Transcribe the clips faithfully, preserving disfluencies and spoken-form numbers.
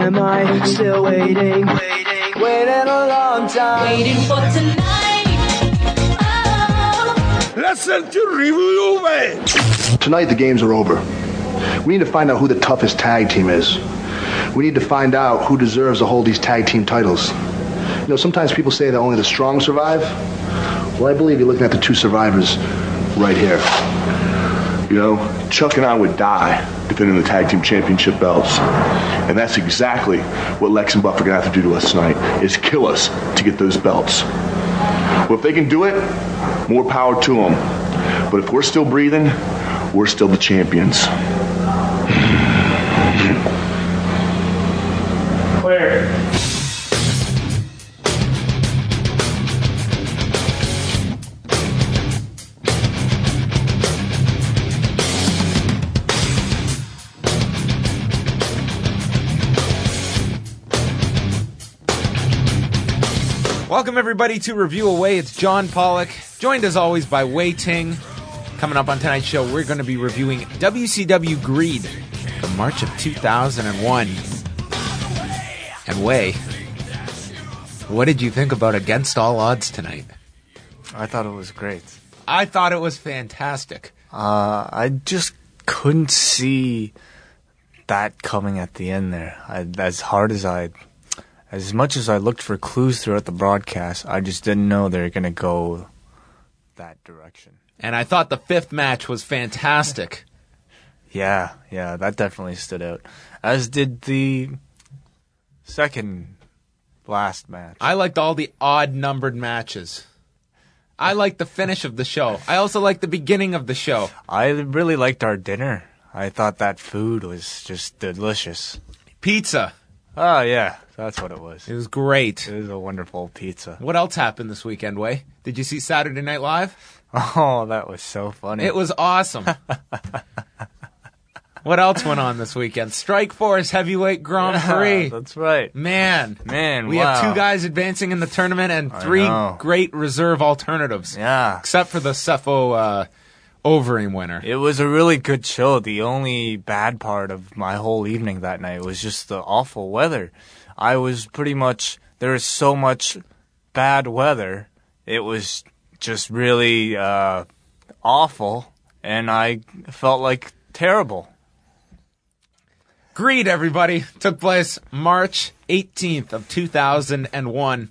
Am I still waiting, waiting, waiting a long time? Waiting for tonight. Oh. Listen to Review Away. Tonight the games are over. We need to find out who the toughest tag team is. We need to find out who deserves to hold these tag team titles. You know, sometimes people say that only the strong survive. Well, I believe you're looking at the two survivors right here. You know, Chuck and I would die defending the tag team championship belts. And that's exactly what Lex and Buff are going to have to do to us tonight, is kill us to get those belts. Well, if they can do it, more power to them. But if we're still breathing, we're still the champions. Clear. Welcome, everybody, to Review Away. It's John Pollock, joined as always by Wei Ting. Coming up on tonight's show, we're going to be reviewing W C W Greed from March of two thousand one. And Wei, what did you think about Against All Odds tonight? I thought it was great. I thought it was fantastic. Uh, I just couldn't see that coming at the end there. I, as hard as I... As much as I looked for clues throughout the broadcast, I just didn't know they were going to go that direction. And I thought the fifth match was fantastic. Yeah, yeah, that definitely stood out. As did the second last match. I liked all the odd-numbered matches. I liked the finish of the show. I also liked the beginning of the show. I really liked our dinner. I thought that food was just delicious. Pizza. Oh, yeah, that's what it was. It was great. It was a wonderful pizza. What else happened this weekend, Wei? Did you see Saturday Night Live? Oh, that was so funny. It was awesome. What else went on this weekend? Strikeforce Heavyweight Grand Prix. Yeah, that's right. Man. Man, We wow. have two guys advancing in the tournament and three great reserve alternatives. Yeah. Except for the Cepho uh, Overeem winner. It was a really good show. The only bad part of my whole evening that night was just the awful weather. I was pretty much, there was so much bad weather. It was just really uh, awful, and I felt like terrible. Greed, everybody, took place March eighteenth of two thousand one.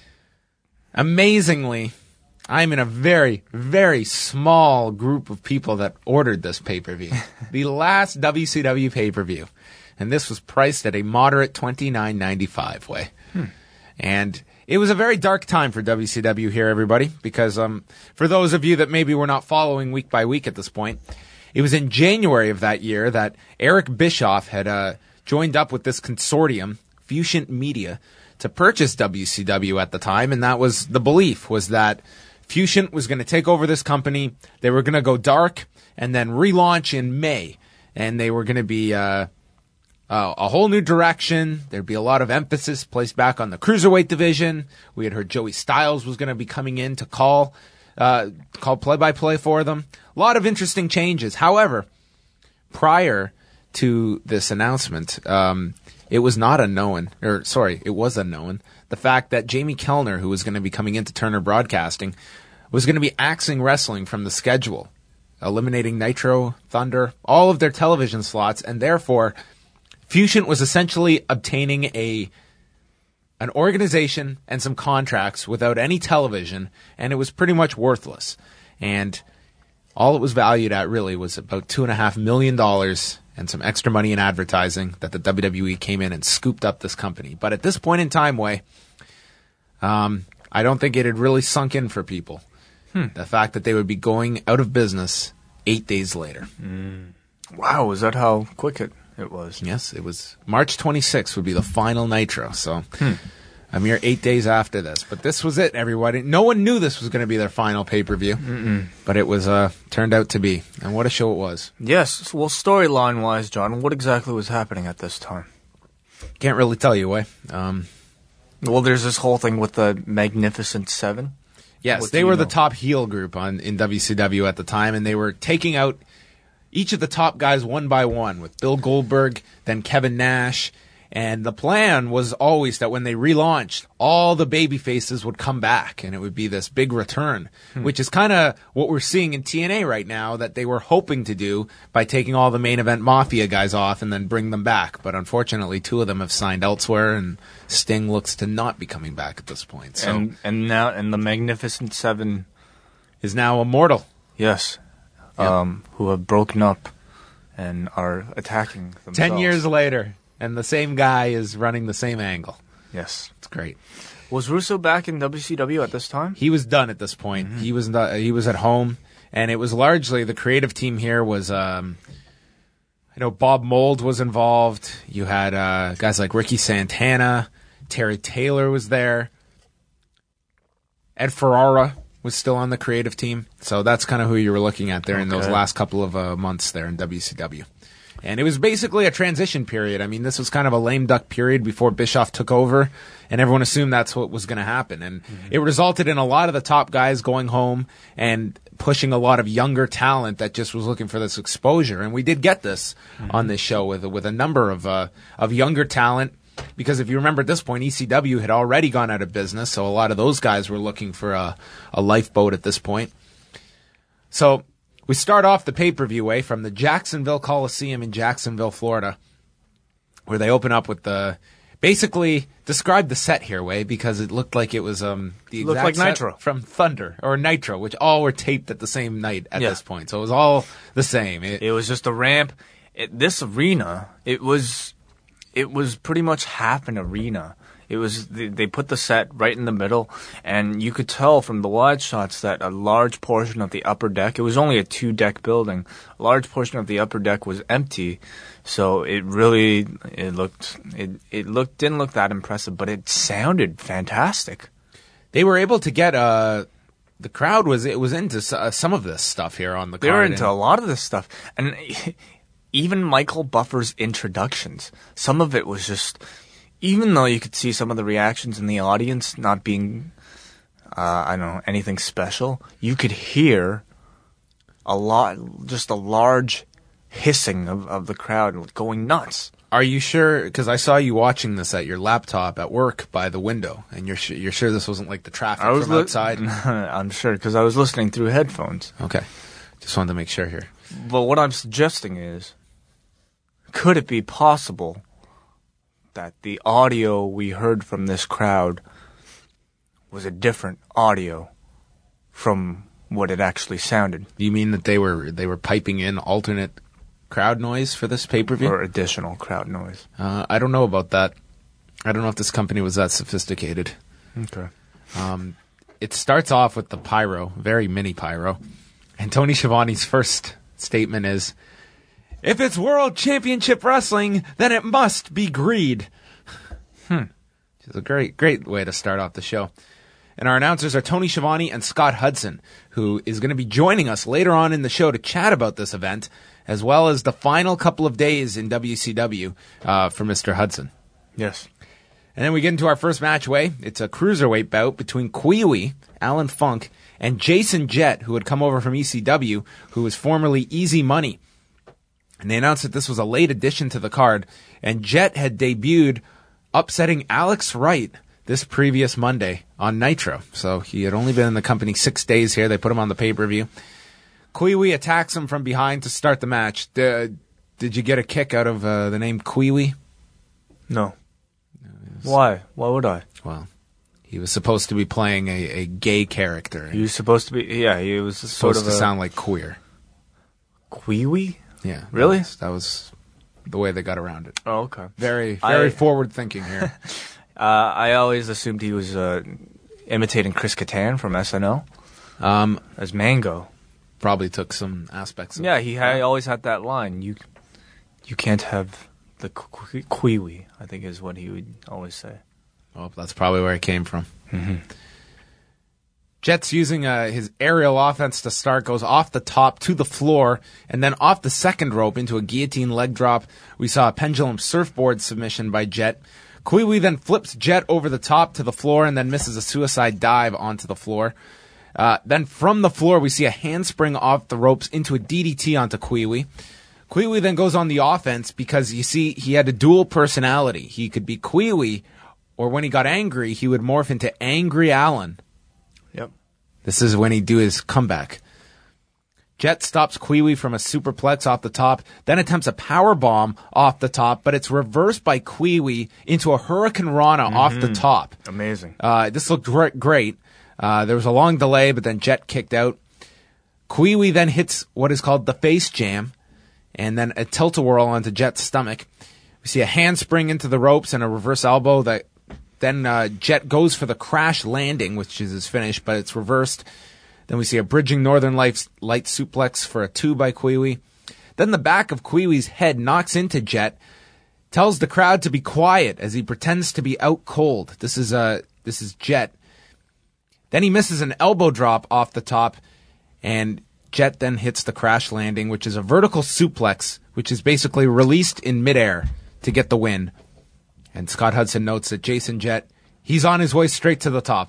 Amazingly, I'm in a very, very small group of people that ordered this pay-per-view. The last W C W pay-per-view. And this was priced at a moderate twenty-nine ninety-five way. Hmm. And it was a very dark time for W C W here, everybody, because um, for those of you that maybe were not following week by week at this point, it was in January of that year that Eric Bischoff had uh, joined up with this consortium, Fusion Media, to purchase W C W at the time, and that was the belief, was that Fusion was going to take over this company, they were going to go dark, and then relaunch in May, and they were going to be uh, uh, a whole new direction. There'd be a lot of emphasis placed back on the Cruiserweight division. We had heard Joey Styles was going to be coming in to call uh, call play-by-play for them. A lot of interesting changes. However, prior to this announcement, um, it was not unknown, or sorry, it was unknown, the fact that Jamie Kellner, who was going to be coming into Turner Broadcasting, was going to be axing wrestling from the schedule, eliminating Nitro, Thunder, all of their television slots, and therefore Fusion was essentially obtaining a an organization and some contracts without any television, and it was pretty much worthless. And all it was valued at really was about two and a half million dollars and some extra money in advertising that the W W E came in and scooped up this company. But at this point in time, Wei, um, I don't think it had really sunk in for people. Hmm. The fact that they would be going out of business eight days later. Mm. Wow, is that how quick it, it was? Yes, it was. March twenty-sixth would be the final Nitro. So hmm. a mere eight days after this. But this was it, everybody. No one knew this was going to be their final pay-per-view. Mm-mm. But it was uh, turned out to be. And what a show it was. Yes. Well, storyline-wise, John, what exactly was happening at this time? Can't really tell you, Wei. Um, well, there's this whole thing with the Magnificent Seven. Yes, what they were know? the top heel group on in W C W at the time, and they were taking out each of the top guys one by one, with Bill Goldberg, then Kevin Nash, And the plan was always that when they relaunched, all the baby faces would come back and it would be this big return, hmm. which is kind of what we're seeing in T N A right now that they were hoping to do by taking all the main event Mafia guys off and then bring them back. But unfortunately, two of them have signed elsewhere and Sting looks to not be coming back at this point. So and, and now, and the Magnificent Seven is now immortal. Yes. Yep. Um, who have broken up and are attacking themselves. Ten years later. And the same guy is running the same angle. Yes. It's great. Was Russo back in W C W at this time? He was done at this point. Mm-hmm. He was not, he was at home, and it was largely the creative team here was, um, I know Bob Mould was involved. You had uh, guys like Ricky Santana. Terry Taylor was there. Ed Ferrara was still on the creative team. So that's kind of who you were looking at there okay. in those last couple of uh, months there in W C W. And it was basically a transition period. I mean, this was kind of a lame duck period before Bischoff took over, and everyone assumed that's what was going to happen. And mm-hmm. it resulted in a lot of the top guys going home and pushing a lot of younger talent that just was looking for this exposure. And we did get this mm-hmm. on this show with with a number of uh, of younger talent. Because if you remember at this point, E C W had already gone out of business, so a lot of those guys were looking for a, a lifeboat at this point. So we start off the pay-per-view way from the Jacksonville Coliseum in Jacksonville, Florida, where they open up with the basically describe the set here, way because it looked like it was um the exact looked like set Nitro from Thunder or Nitro, which all were taped at the same night at yeah. this point, so it was all the same. It, it was just a ramp. It, this arena, it was it was pretty much half an arena. It was they put the set right in the middle, and you could tell from the wide shots that a large portion of the upper deck, it was only a two-deck building, a large portion of the upper deck was empty. So it really it looked it it looked didn't look that impressive, but it sounded fantastic. They were able to get uh the crowd was it was into uh, some of this stuff here on the they card. They were into and, a lot of this stuff, and even Michael Buffer's introductions, some of it was just. Even though you could see some of the reactions in the audience not being, uh, I don't know, anything special, you could hear a lot, just a large hissing of, of the crowd going nuts. Are you sure? Because I saw you watching this at your laptop at work by the window, and you're you're sure this wasn't like the traffic I was from li- outside? I'm sure, because I was listening through headphones. Okay. Just wanted to make sure here. But what I'm suggesting is, could it be possible that the audio we heard from this crowd was a different audio from what it actually sounded? You mean that they were they were piping in alternate crowd noise for this pay-per-view? Or additional crowd noise? Uh, I don't know about that. I don't know if this company was that sophisticated. Okay. Um, it starts off with the pyro, very mini pyro. And Tony Schiavone's first statement is, if it's World Championship Wrestling, then it must be greed. Hmm. It's a great, great way to start off the show. And our announcers are Tony Schiavone and Scott Hudson, who is going to be joining us later on in the show to chat about this event, as well as the final couple of days in W C W uh, for Mister Hudson. Yes. And then we get into our first match way. It's a cruiserweight bout between Kwee-Wee, Alan Funk, and Jason Jett, who had come over from E C W, who was formerly Easy Money. And they announced that this was a late addition to the card, and Jett had debuted upsetting Alex Wright this previous Monday on Nitro. So he had only been in the company six days here. They put him on the pay-per-view. Kwee-Wee attacks him from behind to start the match. D- did you get a kick out of uh, the name Kwee-Wee? No. Was, Why? Why would I? Well, he was supposed to be playing a, a gay character. He was supposed to be, yeah, he was supposed sort of to a, sound like queer. Kwee-Wee? Yeah. Really? That was, that was the way they got around it. Oh, okay. Very, very I, forward thinking here. uh, I always assumed he was uh, imitating Chris Kattan from S N L um, as Mango. Probably took some aspects of Yeah, he had, always had that line. You you can't have the Kwee-Wee, I think is what he would always say. Well, that's probably where it came from. Mm-hmm. Jett's using uh, his aerial offense to start, goes off the top to the floor, and then off the second rope into a guillotine leg drop. We saw a pendulum surfboard submission by Jett. Kwee-Wee then flips Jett over the top to the floor and then misses a suicide dive onto the floor. Uh, then from the floor, we see a handspring off the ropes into a D D T onto Kwee-Wee. Kwee then goes on the offense because, you see, he had a dual personality. He could be Kwee, or when he got angry, he would morph into Angry Allen. Yep. This is when he'd do his comeback. Jet stops Kwee from a superplex off the top, then attempts a power bomb off the top, but it's reversed by Kwee into a Hurricane Rana mm-hmm. off the top. Amazing. Uh, this looked gr- great. Uh, there was a long delay, but then Jet kicked out. Kwee then hits what is called the face jam, and then a tilt-a-whirl onto Jet's stomach. We see a handspring into the ropes and a reverse elbow. That then uh, Jet goes for the crash landing, which is his finish, but it's reversed. Then we see a bridging Northern Lights light suplex for a two by Kwee. Then the back of Kwee's head knocks into Jet, tells the crowd to be quiet as he pretends to be out cold. This is uh, this is Jet. Then he misses an elbow drop off the top, and Jet then hits the crash landing, which is a vertical suplex, which is basically released in midair to get the win. And Scott Hudson notes that Jason Jet, he's on his way straight to the top.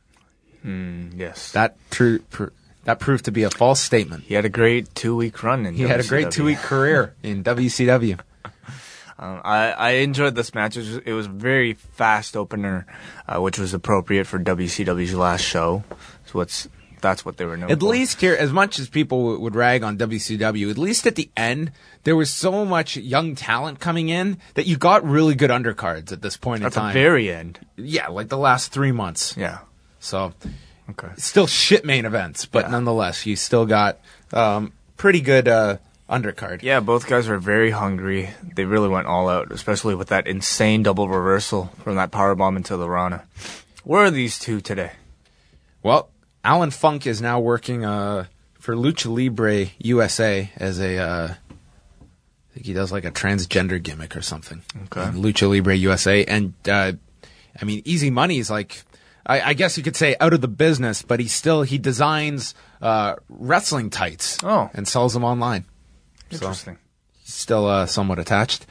Mm, yes. That true. Pr- that proved to be a false statement. He had a great two-week run in He W C W. had a great two-week career in W C W. Um, I, I enjoyed this match. It was, it was a very fast opener, uh, which was appropriate for W C W's last show. So what's that's what they were known At for. least here, as much as people w- would rag on W C W, at least at the end, there was so much young talent coming in that you got really good undercards at this point At in time. the very end. Yeah, like the last three months. Yeah. So, Okay. still shit main events, but Yeah. nonetheless, you still got um, pretty good uh, undercard. Yeah, both guys were very hungry. They really went all out, especially with that insane double reversal from that powerbomb into the Rana. Where are these two today? Well, Alan Funk is now working uh, for Lucha Libre U S A as a, uh, I think he does like a transgender gimmick or something. Okay. In Lucha Libre U S A. And, uh, I mean, Easy Money is like, I, I guess you could say out of the business, but he still, he designs uh, wrestling tights Oh. and sells them online. Interesting. So, still uh, somewhat attached.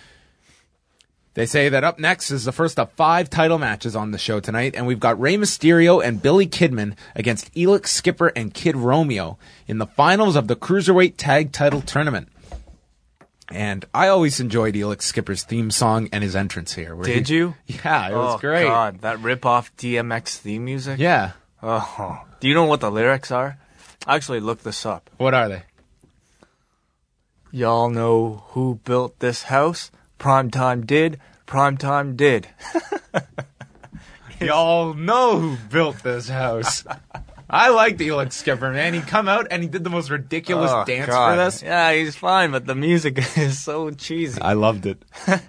They say that up next is the first of five title matches on the show tonight, and we've got Rey Mysterio and Billy Kidman against Elix Skipper and Kid Romeo in the finals of the Cruiserweight Tag Title Tournament. And I always enjoyed Elix Skipper's theme song and his entrance here. where Did he- you? Yeah, it was oh, great. God, that rip-off D M X theme music? Yeah. Oh. Do you know what the lyrics are? I actually looked this up. What are they? Y'all know who built this house? Primetime did. Primetime did. Y'all know who built this house. I liked Elix Skipper, man. He come out and he did the most ridiculous Oh, dance God. for this. Yeah, he's fine, but the music is so cheesy. I loved it.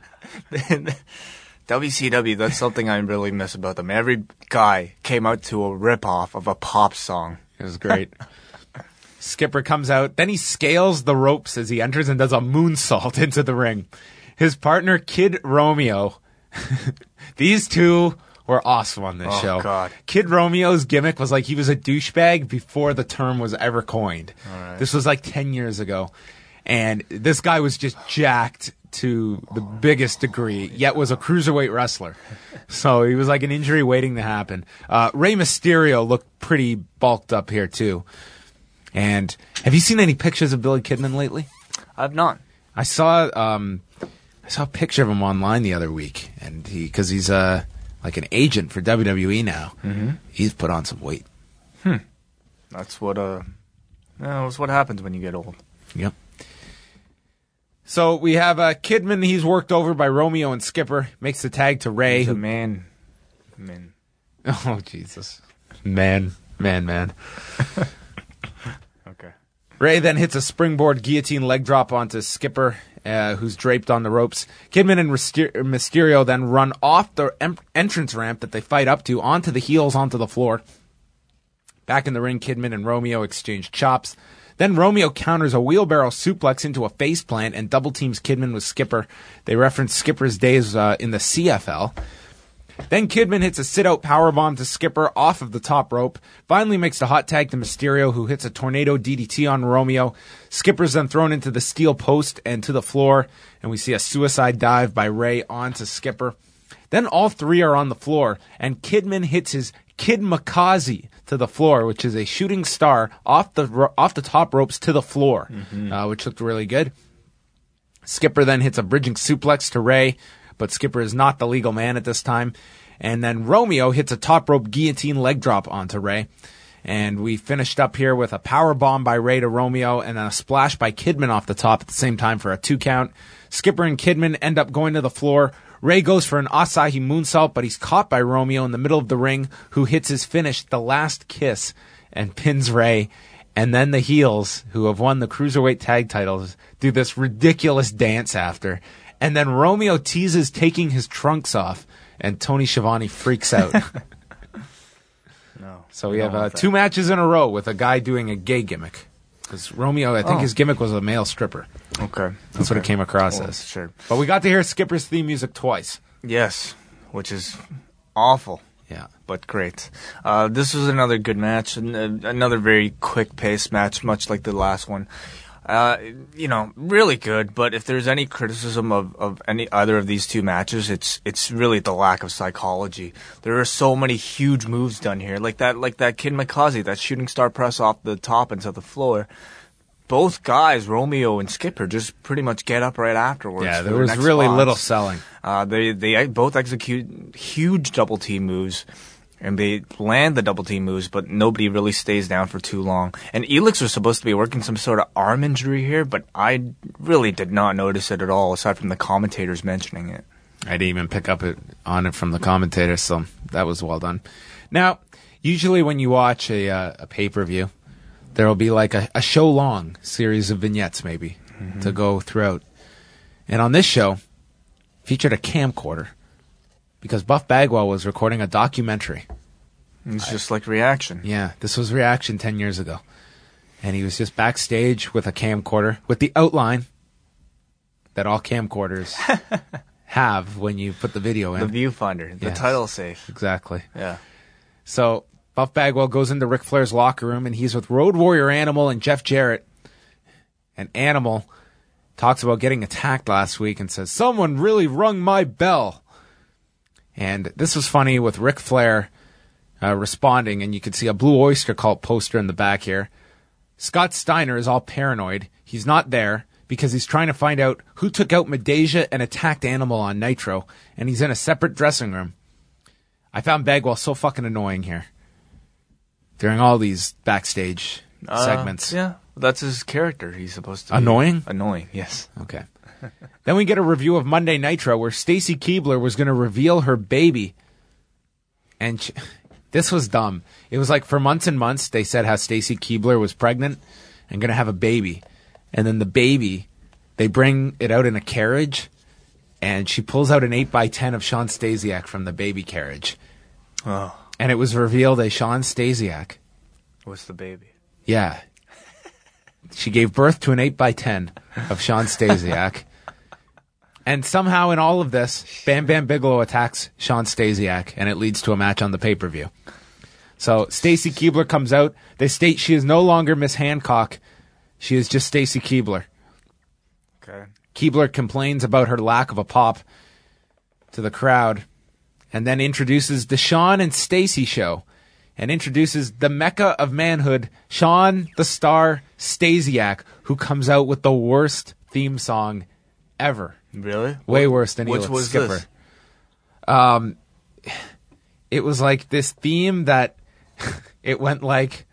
W C W, that's something I really miss about them. Every guy came out to a rip-off of a pop song. It was great. Skipper comes out, then he scales the ropes as he enters and does a moonsault into the ring. His partner, Kid Romeo. These two were awesome on this Oh, show. God. Kid Romeo's gimmick was like he was a douchebag before the term was ever coined. right. This was like ten years ago. And this guy was just jacked to the biggest degree, yet was a cruiserweight wrestler. So he was like an injury waiting to happen. Uh, Rey Mysterio looked pretty bulked up here, too. And have you seen any pictures of Billy Kidman lately? I've not. I saw um, I saw a picture of him online the other week, and he because he's uh, like an agent for W W E now. Mm-hmm. He's put on some weight. That's what, uh, yeah, that's what happens when you get old. Yep. So we have uh, Kidman. He's worked over by Romeo and Skipper. Makes the tag to Ray. He's a Who, man. Man. oh Jesus, man, man, man. Okay. Ray then hits a springboard guillotine leg drop onto Skipper, uh, who's draped on the ropes. Kidman and Myster- Mysterio then run off the em- entrance ramp that they fight up to onto the heels onto the floor. Back in the ring, Kidman and Romeo exchange chops. Then Romeo counters a wheelbarrow suplex into a faceplant and double teams Kidman with Skipper. They reference Skipper's days uh, in the C F L. Then Kidman hits a sit-out powerbomb to Skipper off of the top rope. Finally makes the hot tag to Mysterio, who hits a tornado D D T on Romeo. Skipper's then thrown into the steel post and to the floor, and we see a suicide dive by Ray onto Skipper. Then all three are on the floor, and Kidman hits his Kid Makazi to the floor, which is a shooting star off the ro- off the top ropes to the floor, uh, which looked really good. Skipper then hits a bridging suplex to Ray, but Skipper is not the legal man at this time. And then Romeo hits a top rope guillotine leg drop onto Ray. And we finished up here with a power bomb by Ray to Romeo and then a splash by Kidman off the top at the same time for a two count. Skipper and Kidman end up going to the floor. Ray goes for an Asahi moonsault, but he's caught by Romeo in the middle of the ring, who hits his finish, the last kiss, and pins Ray. And then the heels, who have won the Cruiserweight tag titles, do this ridiculous dance after. And then Romeo teases taking his trunks off, and Tony Schiavone freaks out. No. So we have uh, two matches in a row with a guy doing a gay gimmick. Because Romeo, I think Oh. his gimmick was a male stripper. Okay. That's what it came across Well, as. sure. But we got to hear Skipper's theme music twice. Yes, which is awful. Yeah. But great. Uh, this was another good match, and uh, another very quick-paced match, much like the last one. Uh, you know, really good. But if there's any criticism of, of any either of these two matches, it's it's really the lack of psychology. There are so many huge moves done here, like that like that Kid Mikaze, that shooting star press off the top into the floor. Both guys, Romeo and Skipper, just pretty much get up right afterwards. Yeah, for there their was next really spots. little selling. Uh, they they both execute huge double team moves, and they land the double team moves, but nobody really stays down for too long. And Elix was supposed to be working some sort of arm injury here, but I really did not notice it at all, aside from the commentators mentioning it. I didn't even pick up it on it from the commentator, so that was well done. Now, usually when you watch a, uh, a pay-per-view, there will be like a, a show-long series of vignettes, maybe, mm-hmm. to go throughout. And on this show, featured a camcorder, because Buff Bagwell was recording a documentary. It's just like Reaction. Yeah, this was Reaction ten years ago. And he was just backstage with a camcorder, with the outline that all camcorders have when you put the video in. The viewfinder, the Yes. title safe. Exactly. Yeah. So Buff Bagwell goes into Ric Flair's locker room, and he's with Road Warrior Animal and Jeff Jarrett. And Animal talks about getting attacked last week and says, "Someone really rung my bell." And this was funny with Ric Flair uh, responding, and you could see a Blue Oyster Cult poster in the back here. Scott Steiner is all paranoid. He's not there because he's trying to find out who took out Medeja and attacked Animal on Nitro, and he's in a separate dressing room. I found Bagwell so fucking annoying here during all these backstage Uh, segments. Yeah, that's his character. He's supposed to be Annoying? Annoying, yes. Okay. Then we get a review of Monday Nitro where Stacy Keibler was going to reveal her baby. And she, this was dumb. It was like for months and months they said how Stacy Keibler was pregnant and going to have a baby. And then the baby, they bring it out in a carriage, and she pulls out an eight by ten of Sean Stasiak from the baby carriage. Oh, And it was revealed that Sean Stasiak, what's the baby? yeah, she gave birth to an eight by ten of Sean Stasiak. And somehow in all of this, Bam Bam Bigelow attacks Sean Stasiak, and it leads to a match on the pay-per-view. So Stacy Keibler comes out. They state she is no longer Miss Hancock. She is just Stacy Keibler. Okay. Keibler complains about her lack of a pop to the crowd, and then introduces the Sean and Stacy show, and introduces the Mecca of manhood, Sean the Star Stasiak, who comes out with the worst theme song ever. Really? Way worse than Which Elix was Skipper. this? Um, it was like this theme that it went like,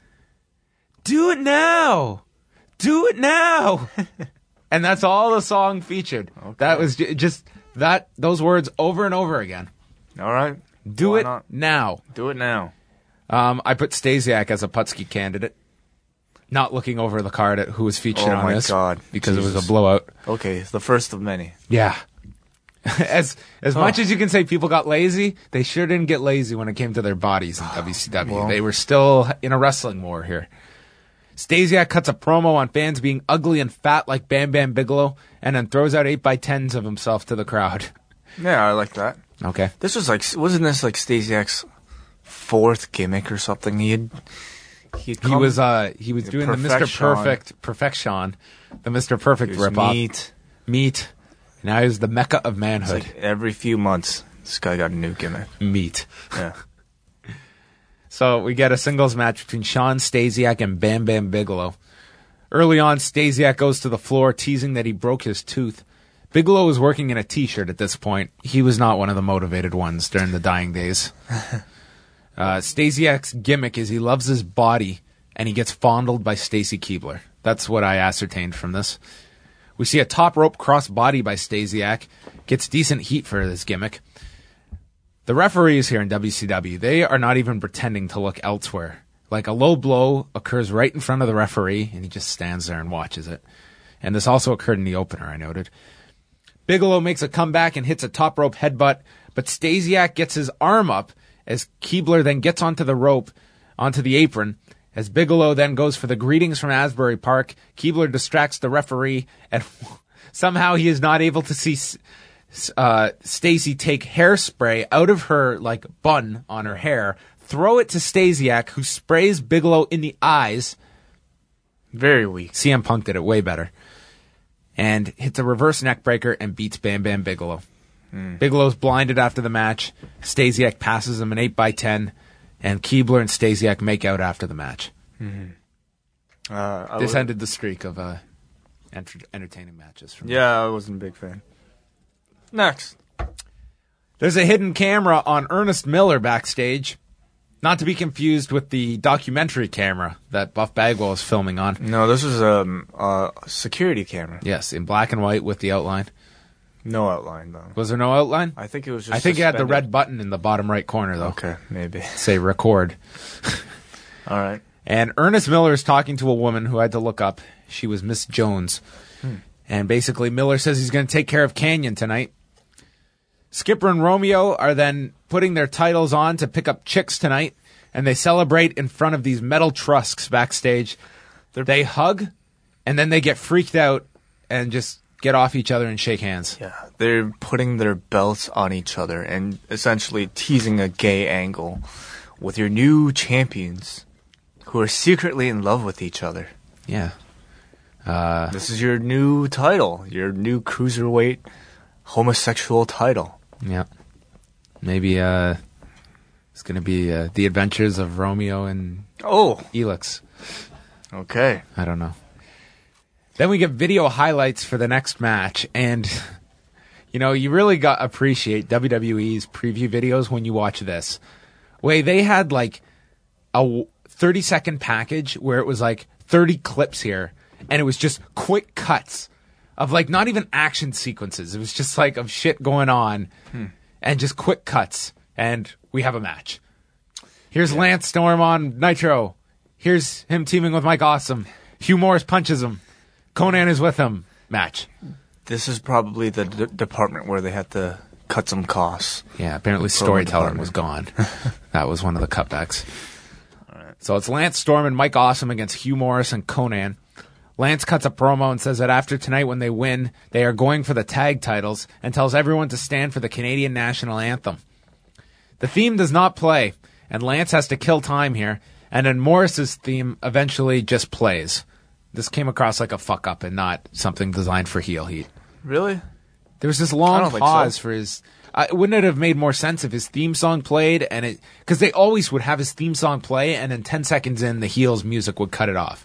"Do it now, do it now," and that's all the song featured. Okay. That was j- just that those words over and over again. All right. Do Why it not? now. Do it now. Um, I put Stasiak as a Putski candidate, not looking over the card at who was featured Oh on my this God. because it was Jesus. a blowout. Okay, it's the first of many. Yeah. as as Oh. much as you can say people got lazy, they sure didn't get lazy when it came to their bodies in W C W. Well. They were still in a wrestling war here. Stasiak cuts a promo on fans being ugly and fat like Bam Bam Bigelow, and then throws out eight by tens of himself to the crowd. Yeah, I like that. Okay. This was like, wasn't this like Stasiak's fourth gimmick or something? He had, he He was uh he was The doing the Mister Perfection. Perfect Perfection, the Mister Perfect He was ripoff. meat. Meat. Now he's the Mecca of It's manhood. like every few months, this guy got a new gimmick. Meat. Yeah. So we get a singles match between Sean Stasiak and Bam Bam Bigelow. Early on, Stasiak goes to the floor teasing that he broke his tooth. Bigelow was working in a T-shirt at this point. He was not one of the motivated ones during the dying days. uh, Stasiak's gimmick is he loves his body, and he gets fondled by Stacy Keibler. That's what I ascertained from this. We see a top rope cross body by Stasiak. Gets decent heat for this gimmick. The referees here in W C W, they are not even pretending to look elsewhere. Like a low blow occurs right in front of the referee, and he just stands there and watches it. And this also occurred in the opener, I noted. Bigelow makes a comeback and hits a top rope headbutt, but Stasiak gets his arm up as Keibler then gets onto the rope, onto the apron. As Bigelow then goes for the greetings from Asbury Park, Keibler distracts the referee, and somehow he is not able to see uh, Stacy take hairspray out of her like bun on her hair, throw it to Stasiak, who sprays Bigelow in the eyes. Very weak. C M Punk did it way better. And hits a reverse neckbreaker and beats Bam Bam Bigelow. Mm. Bigelow's blinded after the match. Stasiak passes him an eight by ten, and Keibler and Stasiak make out after the match. Mm-hmm. Uh, this was, ended the streak of uh, enter- entertaining matches. For me. Yeah, I wasn't a big fan. Next. There's a hidden camera on Ernest Miller backstage. Not to be confused with the documentary camera that Buff Bagwell was filming on. No, this was um, a security camera. Yes, in black and white with the outline. No outline, though. Was there no outline? I think it was just I think suspended. it had the red button in the bottom right corner, though. Okay, maybe. Say record. All right. And Ernest Miller is talking to a woman who I had to look up. She was Miss Jones. Hmm. And basically, Miller says he's going to take care of Canyon tonight. Skipper and Romeo are then putting their titles on to pick up chicks tonight, and they celebrate in front of these metal trusks backstage. They're, they hug, and then they get freaked out and just get off each other and shake hands. Yeah, they're putting their belts on each other and essentially teasing a gay angle with your new champions who are secretly in love with each other. Yeah. Uh, this is your new title, your new cruiserweight homosexual title. Yeah. Maybe uh, it's going to be uh, the adventures of Romeo and oh Elix. Okay. I don't know. Then we get video highlights for the next match, and you know, you really got to appreciate W W E's preview videos when you watch this. Wait, they had like a thirty second package where it was like thirty clips here, and it was just quick cuts of like not even action sequences. It was just like of shit going on, hmm. and just quick cuts, and we have a match. Here's yeah. Lance Storm on Nitro. Here's him teaming with Mike Awesome. Hugh Morris punches him. Conan is with him. Match. This is probably the d- department where they had to cut some costs. Yeah, apparently storytelling was gone. That was one of the cutbacks. All right. So it's Lance Storm and Mike Awesome against Hugh Morris and Conan. Lance cuts a promo and says that after tonight when they win, they are going for the tag titles, and tells everyone to stand for the Canadian national anthem. The theme does not play, and Lance has to kill time here, and then Morris's theme eventually just plays. This came across like a fuck up and not something designed for heel heat. Really? There was this long pause so. for his... Uh, wouldn't it have made more sense if his theme song played and it... Because they always would have his theme song play, and then ten seconds in, the heel's music would cut it off.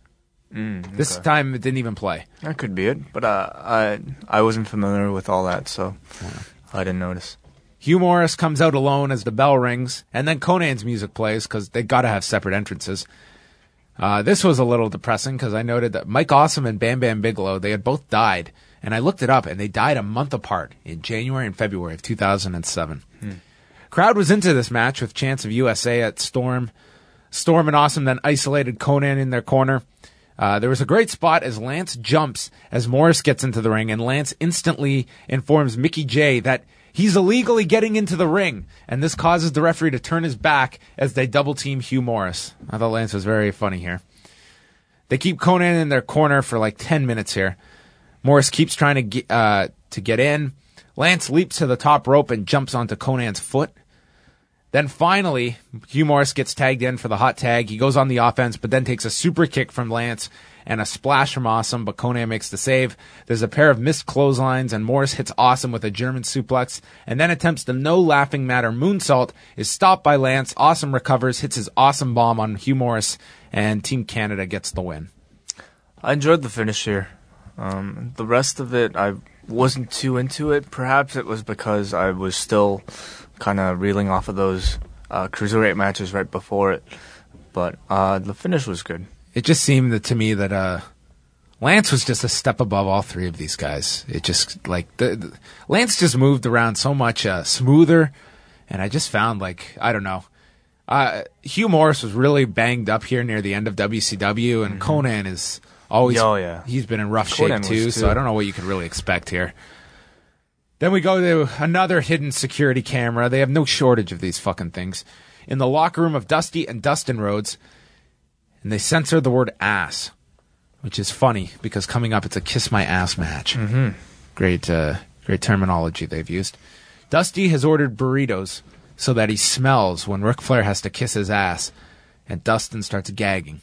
Mm, okay. This time, it didn't even play. That could be it, but uh, I I wasn't familiar with all that, so yeah. I didn't notice. Hugh Morris comes out alone as the bell rings, and then Conan's music plays, because they got to have separate entrances. Uh, this was a little depressing, because I noted that Mike Awesome and Bam Bam Bigelow, they had both died, and I looked it up, and they died a month apart, in January and February of two thousand seven. Hmm. Crowd was into this match with chants of U S A at Storm. Storm and Awesome then isolated Conan in their corner. Uh, there was a great spot as Lance jumps as Morris gets into the ring, and Lance instantly informs Mickey J that he's illegally getting into the ring, and this causes the referee to turn his back as they double-team Hugh Morris. I thought Lance was very funny here. They keep Conan in their corner for like ten minutes here. Morris keeps trying to get, uh, to get in. Lance leaps to the top rope and jumps onto Conan's foot. Then finally, Hugh Morris gets tagged in for the hot tag. He goes on the offense, but then takes a super kick from Lance and a splash from Awesome, but Conan makes the save. There's a pair of missed clotheslines, and Morris hits Awesome with a German suplex, and then attempts the no laughing matter moonsault, is stopped by Lance. Awesome recovers, hits his Awesome bomb on Hugh Morris, and Team Canada gets the win. I enjoyed the finish here. Um, the rest of it, I wasn't too into it. Perhaps it was because I was still kind of reeling off of those uh, cruiserweight matches right before it. But uh, the finish was good. It just seemed to me that uh, Lance was just a step above all three of these guys. It just, like, the, the Lance just moved around so much uh, smoother, and I just found, like, I don't know. Uh, Hugh Morris was really banged up here near the end of W C W, and mm-hmm. Conan is always, oh, yeah. he's been in rough Conan shape too, too, so I don't know what you could really expect here. Then we go to another hidden security camera. They have no shortage of these fucking things. In the locker room of Dusty and Dustin Rhodes, and they censor the word ass, which is funny because coming up it's a kiss my ass match. Mm-hmm. Great, uh, great terminology they've used. Dusty has ordered burritos so that he smells when Ric Flair has to kiss his ass, and Dustin starts gagging.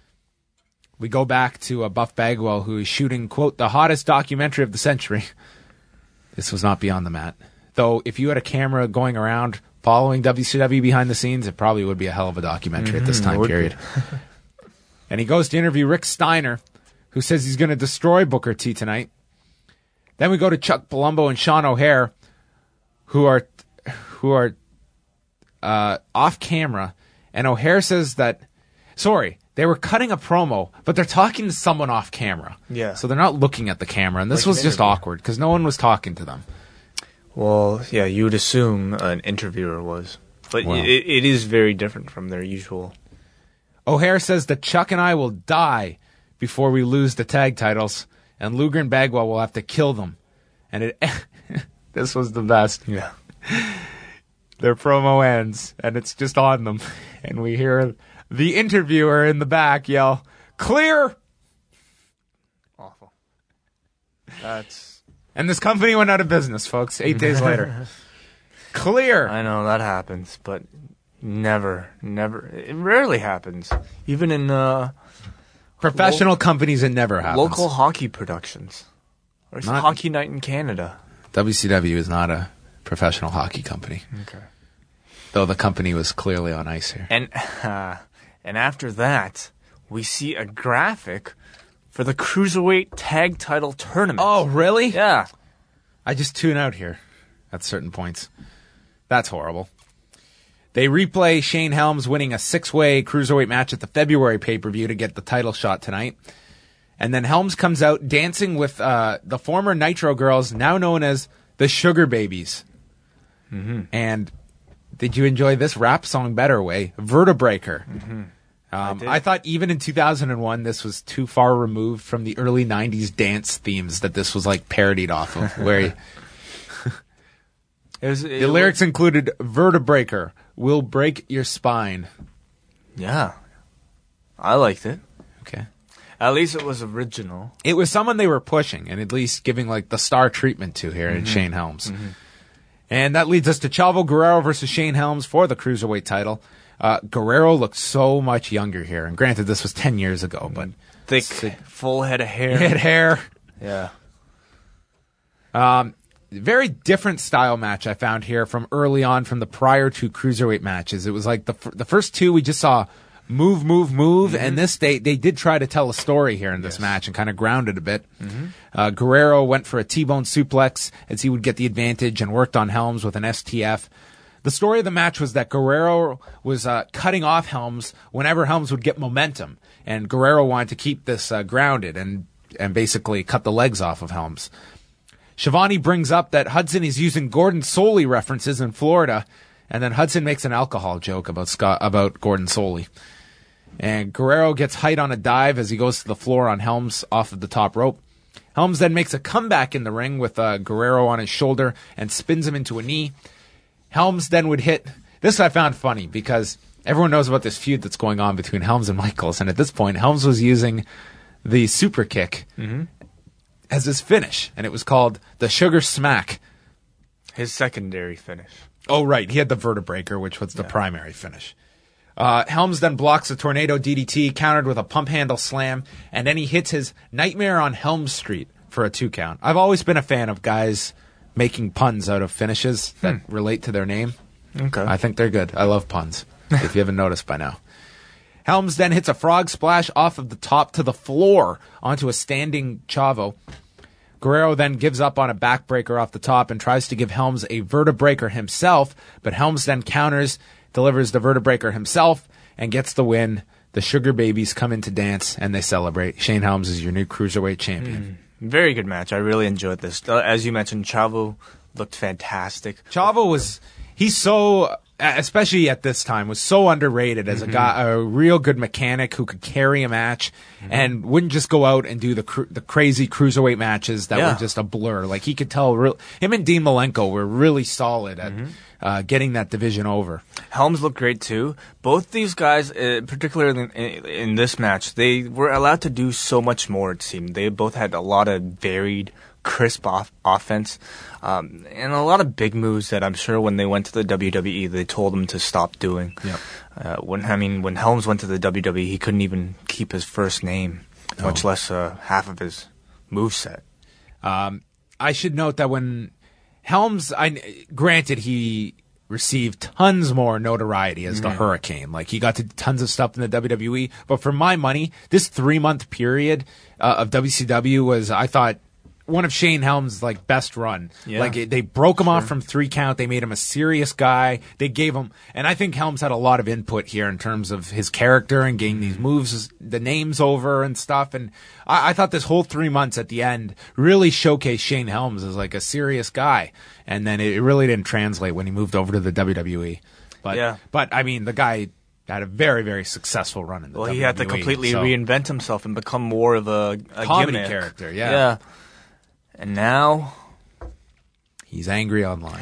We go back to uh, Buff Bagwell, who is shooting, quote, the hottest documentary of the century. This was not Beyond the Mat. Though, if you had a camera going around following W C W behind the scenes, it probably would be a hell of a documentary mm-hmm, at this time period. And he goes to interview Rick Steiner, who says he's going to destroy Booker T tonight. Then we go to Chuck Palumbo and Sean O'Hare, who are who are uh, off camera, and O'Hare says that, sorry, they were cutting a promo, but they're talking to someone off camera. Yeah. So they're not looking at the camera, and this Like was just awkward because no one was talking to them. Well, yeah, you would assume an interviewer was, but Well. it, it is very different from their usual. O'Hare says that Chuck and I will die before we lose the tag titles, and Luger and Bagwell will have to kill them. And it, this was the best. Yeah. Their promo ends, and it's just on them. And we hear the interviewer in the back yell, "Clear!" Awful. That's... And this company went out of business, folks, eight days later. Clear! I know, that happens, but never, never... It rarely happens. Even in... Uh, Professional lo- companies, it never happens. Local hockey productions. Or Not- Hockey Night in Canada. W C W is not a professional hockey company. Okay. Though the company was clearly on ice here. And uh, and after that, we see a graphic for the Cruiserweight Tag Title Tournament. Oh, really? Yeah. I just tune out here at certain points. That's horrible. They replay Shane Helms winning a six-way Cruiserweight match at the February pay-per-view to get the title shot tonight. And then Helms comes out dancing with uh, the former Nitro Girls, now known as the Sugar Babies. Mm-hmm. And did you enjoy this rap song better way? Vertebreaker. Mm-hmm. Um, I, I thought even in two thousand one, this was too far removed from the early nineties dance themes that this was like parodied off of. Where he, it was, it the was, lyrics included Vertebreaker, will break your spine. Yeah. I liked it. Okay. At least it was original. It was someone they were pushing and at least giving like the star treatment to here Mm-hmm. in Shane Helms. Mm-hmm. And that leads us to Chavo Guerrero versus Shane Helms for the Cruiserweight title. Uh, Guerrero looked so much younger here. And granted, this was ten years ago, but... Thick, Sick. full head of hair. Head hair. Yeah. Um, very different style match I found here from early on from the prior two Cruiserweight matches. It was like the f- the first two we just saw move, move, move, mm-hmm. and this they, they did try to tell a story here in this yes. match and kind of ground it a bit. Mm-hmm. Uh, Guerrero went for a T-bone suplex as he would get the advantage and worked on Helms with an S T F. The story of the match was that Guerrero was uh, cutting off Helms whenever Helms would get momentum, and Guerrero wanted to keep this uh, grounded and and basically cut the legs off of Helms. Shivani brings up that Hudson is using Gordon Soley references in Florida, and then Hudson makes an alcohol joke about Scott, about Gordon Soley. And Guerrero gets height on a dive as he goes to the floor on Helms off of the top rope. Helms then makes a comeback in the ring with uh, Guerrero on his shoulder and spins him into a knee. Helms then would hit... This I found funny because everyone knows about this feud that's going on between Helms and Michaels, and at this point, Helms was using the super kick Mm-hmm. as his finish, and it was called the Sugar Smack. His secondary finish. Oh, right. He had the Vertebreaker, which was the Yeah. primary finish. Uh, Helms then blocks a Tornado D D T, countered with a pump handle slam, and then he hits his Nightmare on Helm Street for a two count. I've always been a fan of guys making puns out of finishes that Hmm. relate to their name. Okay. I think they're good. I love puns, if you haven't noticed by now. Helms then hits a frog splash off of the top to the floor onto a standing Chavo. Guerrero then gives up on a backbreaker off the top and tries to give Helms a vertebreaker himself, but Helms then counters, delivers the vertebreaker himself, and gets the win. The Sugar Babies come in to dance, and they celebrate. Shane Helms is your new Cruiserweight champion. Mm, very good match. I really enjoyed this. Uh, as you mentioned, Chavo looked fantastic. Chavo was, he's so, especially at this time, was so underrated as mm-hmm. a guy, a real good mechanic who could carry a match mm-hmm. and wouldn't just go out and do the cr- the crazy cruiserweight matches that yeah. were just a blur. Like he could tell, real, him and Dean Malenko were really solid at mm-hmm. uh, getting that division over. Helms looked great too. Both these guys, uh, particularly in, in, in this match, they were allowed to do so much more, it seemed. They both had a lot of varied, crisp off- offense um, and a lot of big moves that I'm sure when they went to the W W E, they told them to stop doing. Yep. Uh, when I mean, when Helms went to the W W E, he couldn't even keep his first name, no. much less uh, half of his moveset. Um, I should note that when Helms, I, granted, he received tons more notoriety as the mm-hmm. Hurricane. Like, he got to tons of stuff in the W W E. But for my money, this three-month period uh, of W C W was, I thought, one of Shane Helms' like best run. Yeah. Like it, they broke him sure. off from three count. They made him a serious guy. They gave him, and I think Helms had a lot of input here in terms of his character and getting these moves, the names over and stuff. And I, I thought this whole three months at the end really showcased Shane Helms as like a serious guy. And then it, it really didn't translate when he moved over to the W W E. But yeah. but I mean, the guy had a very, very successful run in the well, W W E. Well, he had to completely so. reinvent himself and become more of a, a comedy gimmick. character. Yeah. Yeah. And now he's angry online.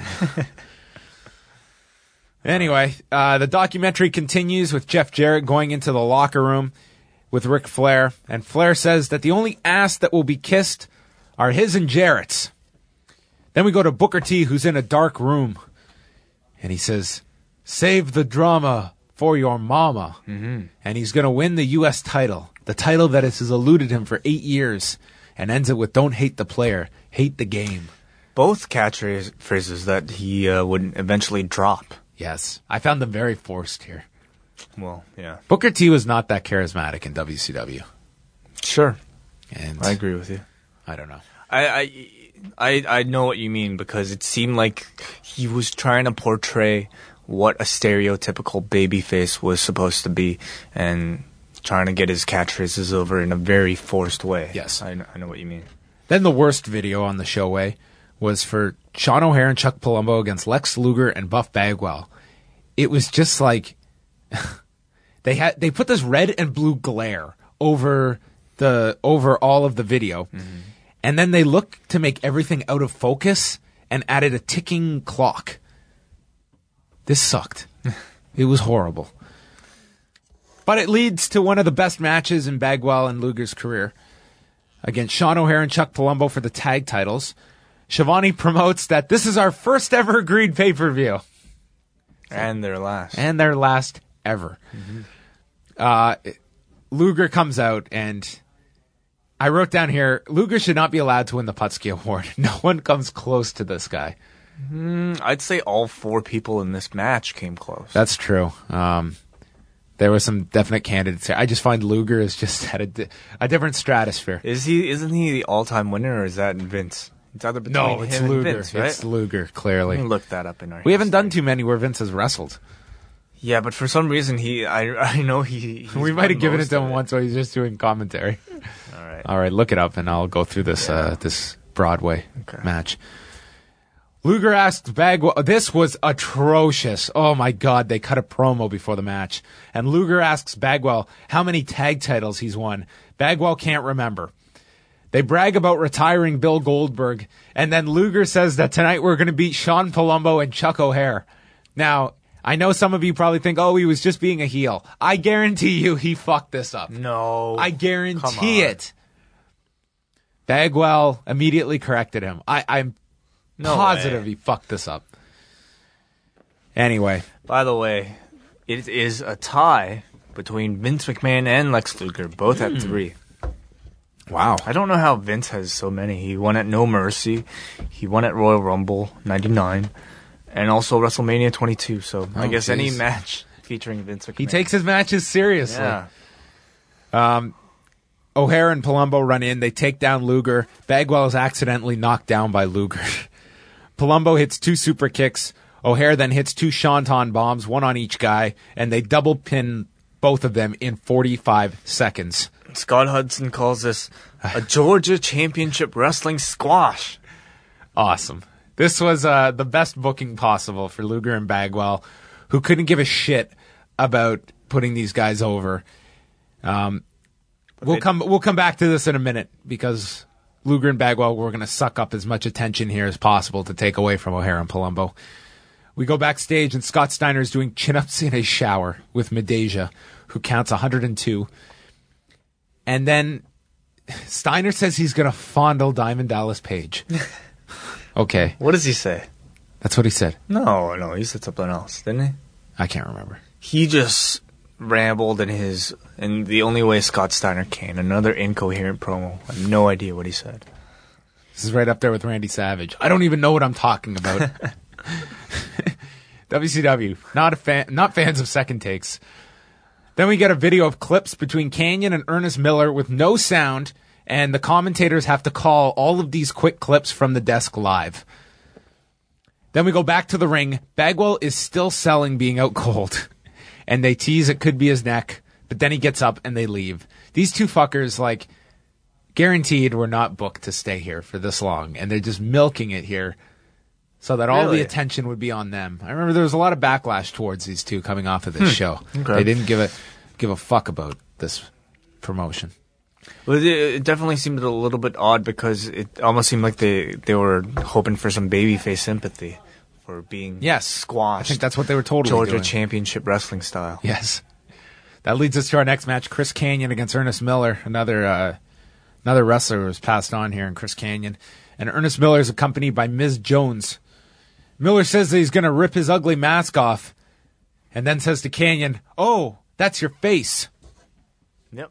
Anyway, uh, the documentary continues with Jeff Jarrett going into the locker room with Ric Flair, and Flair says that the only ass that will be kissed are his and Jarrett's. Then we go to Booker T, who's in a dark room, and he says, "Save the drama for your mama." Mm-hmm. And he's going to win the U S title, the title that has eluded him for eight years. And ends it with, "Don't hate the player, hate the game." Both catchphrases that he uh, would eventually drop. Yes. I found them very forced here. Well, yeah. Booker T was not that charismatic in W C W. Sure. And I agree with you. I don't know. I, I, I, I know what you mean, because it seemed like he was trying to portray what a stereotypical babyface was supposed to be, and trying to get his catchphrases over in a very forced way. Yes. I know, I know what you mean. Then the worst video on the showway was for Sean O'Haire and Chuck Palumbo against Lex Luger and Buff Bagwell. It was just like they had they put this red and blue glare over the over all of the video, mm-hmm. and then they looked to make everything out of focus and added a ticking clock. This sucked. It was horrible. But it leads to one of the best matches in Bagwell and Luger's career against Sean O'Haire and Chuck Palumbo for the tag titles. Schiavone promotes that this is our first ever agreed pay-per-view. And their last. And their last ever. Mm-hmm. Uh, Luger comes out, and I wrote down here, Luger should not be allowed to win the Putski Award. No one comes close to this guy. Mm, I'd say all four people in this match came close. That's true. Um... There were some definite candidates here. I just find Luger is just at a, di- a different stratosphere. Is he? Isn't he the all-time winner, or is that Vince? It's either between no, it's him Luger. and Vince, right? It's Luger, clearly. Let me look that up in our We haven't history. done too many where Vince has wrestled. Yeah, but for some reason, he. I I know he. We might have given it to him once while he's just doing commentary. All right. All right, look it up, and I'll go through this yeah. uh, this Broadway okay. match. Luger asked Bagwell, this was atrocious. Oh my God, they cut a promo before the match. And Luger asks Bagwell how many tag titles he's won. Bagwell can't remember. They brag about retiring Bill Goldberg, and then Luger says that tonight we're going to beat Sean Palumbo and Chuck O'Haire. Now, I know some of you probably think, oh, he was just being a heel. I guarantee you he fucked this up. No. I guarantee it. Bagwell immediately corrected him. I, I'm No positive way. he fucked this up. Anyway. By the way, it is a tie between Vince McMahon and Lex Luger, both mm. at three. Wow. I don't know how Vince has so many. He won at No Mercy. He won at Royal Rumble ninety-nine. And also WrestleMania twenty-two. So oh, I guess geez. any match featuring Vince McMahon. He takes his matches seriously. Yeah. Um, O'Hare and Palumbo run in. They take down Luger. Bagwell is accidentally knocked down by Luger. Palumbo hits two super kicks. O'Hare then hits two Shanton bombs, one on each guy, and they double pin both of them in forty-five seconds. Scott Hudson calls this a Georgia Championship Wrestling squash. Awesome. This was uh, the best booking possible for Luger and Bagwell, who couldn't give a shit about putting these guys over. Um, we'll come we'll come back to this in a minute, because Luger and Bagwell were going to suck up as much attention here as possible to take away from O'Hare and Palumbo. We go backstage, and Scott Steiner is doing chin-ups in a shower with Medeja, who counts one hundred two. And then Steiner says he's going to fondle Diamond Dallas Page. Okay. What does he say? That's what he said. No, no, he said something else, didn't he? I can't remember. He just rambled in his, in the only way Scott Steiner can. Another incoherent promo. I have no idea what he said. This is right up there with Randy Savage. I don't even know what I'm talking about. W C W, not a fan, not fans of second takes. Then we get a video of clips between Kanyon and Ernest Miller with no sound, and the commentators have to call all of these quick clips from the desk live. Then we go back to the ring. Bagwell is still selling being out cold, and they tease it could be his neck, but then he gets up and they leave. These two fuckers, like, guaranteed were not booked to stay here for this long, and they're just milking it here so that all Really? the attention would be on them. I remember there was a lot of backlash towards these two coming off of this show. Okay. They didn't give a give a fuck about this promotion. Well, it, it definitely seemed a little bit odd, because it almost seemed like they, they were hoping for some babyface sympathy for being Yes. squashed. I think that's what they were totally Georgia doing. Championship Wrestling style. Yes. That leads us to our next match, Chris Kanyon against Ernest Miller, another uh, another wrestler who was passed on here in Chris Kanyon. And Ernest Miller is accompanied by Miz Jones. Miller says that he's going to rip his ugly mask off, and then says to Kanyon, "Oh, that's your face." Yep.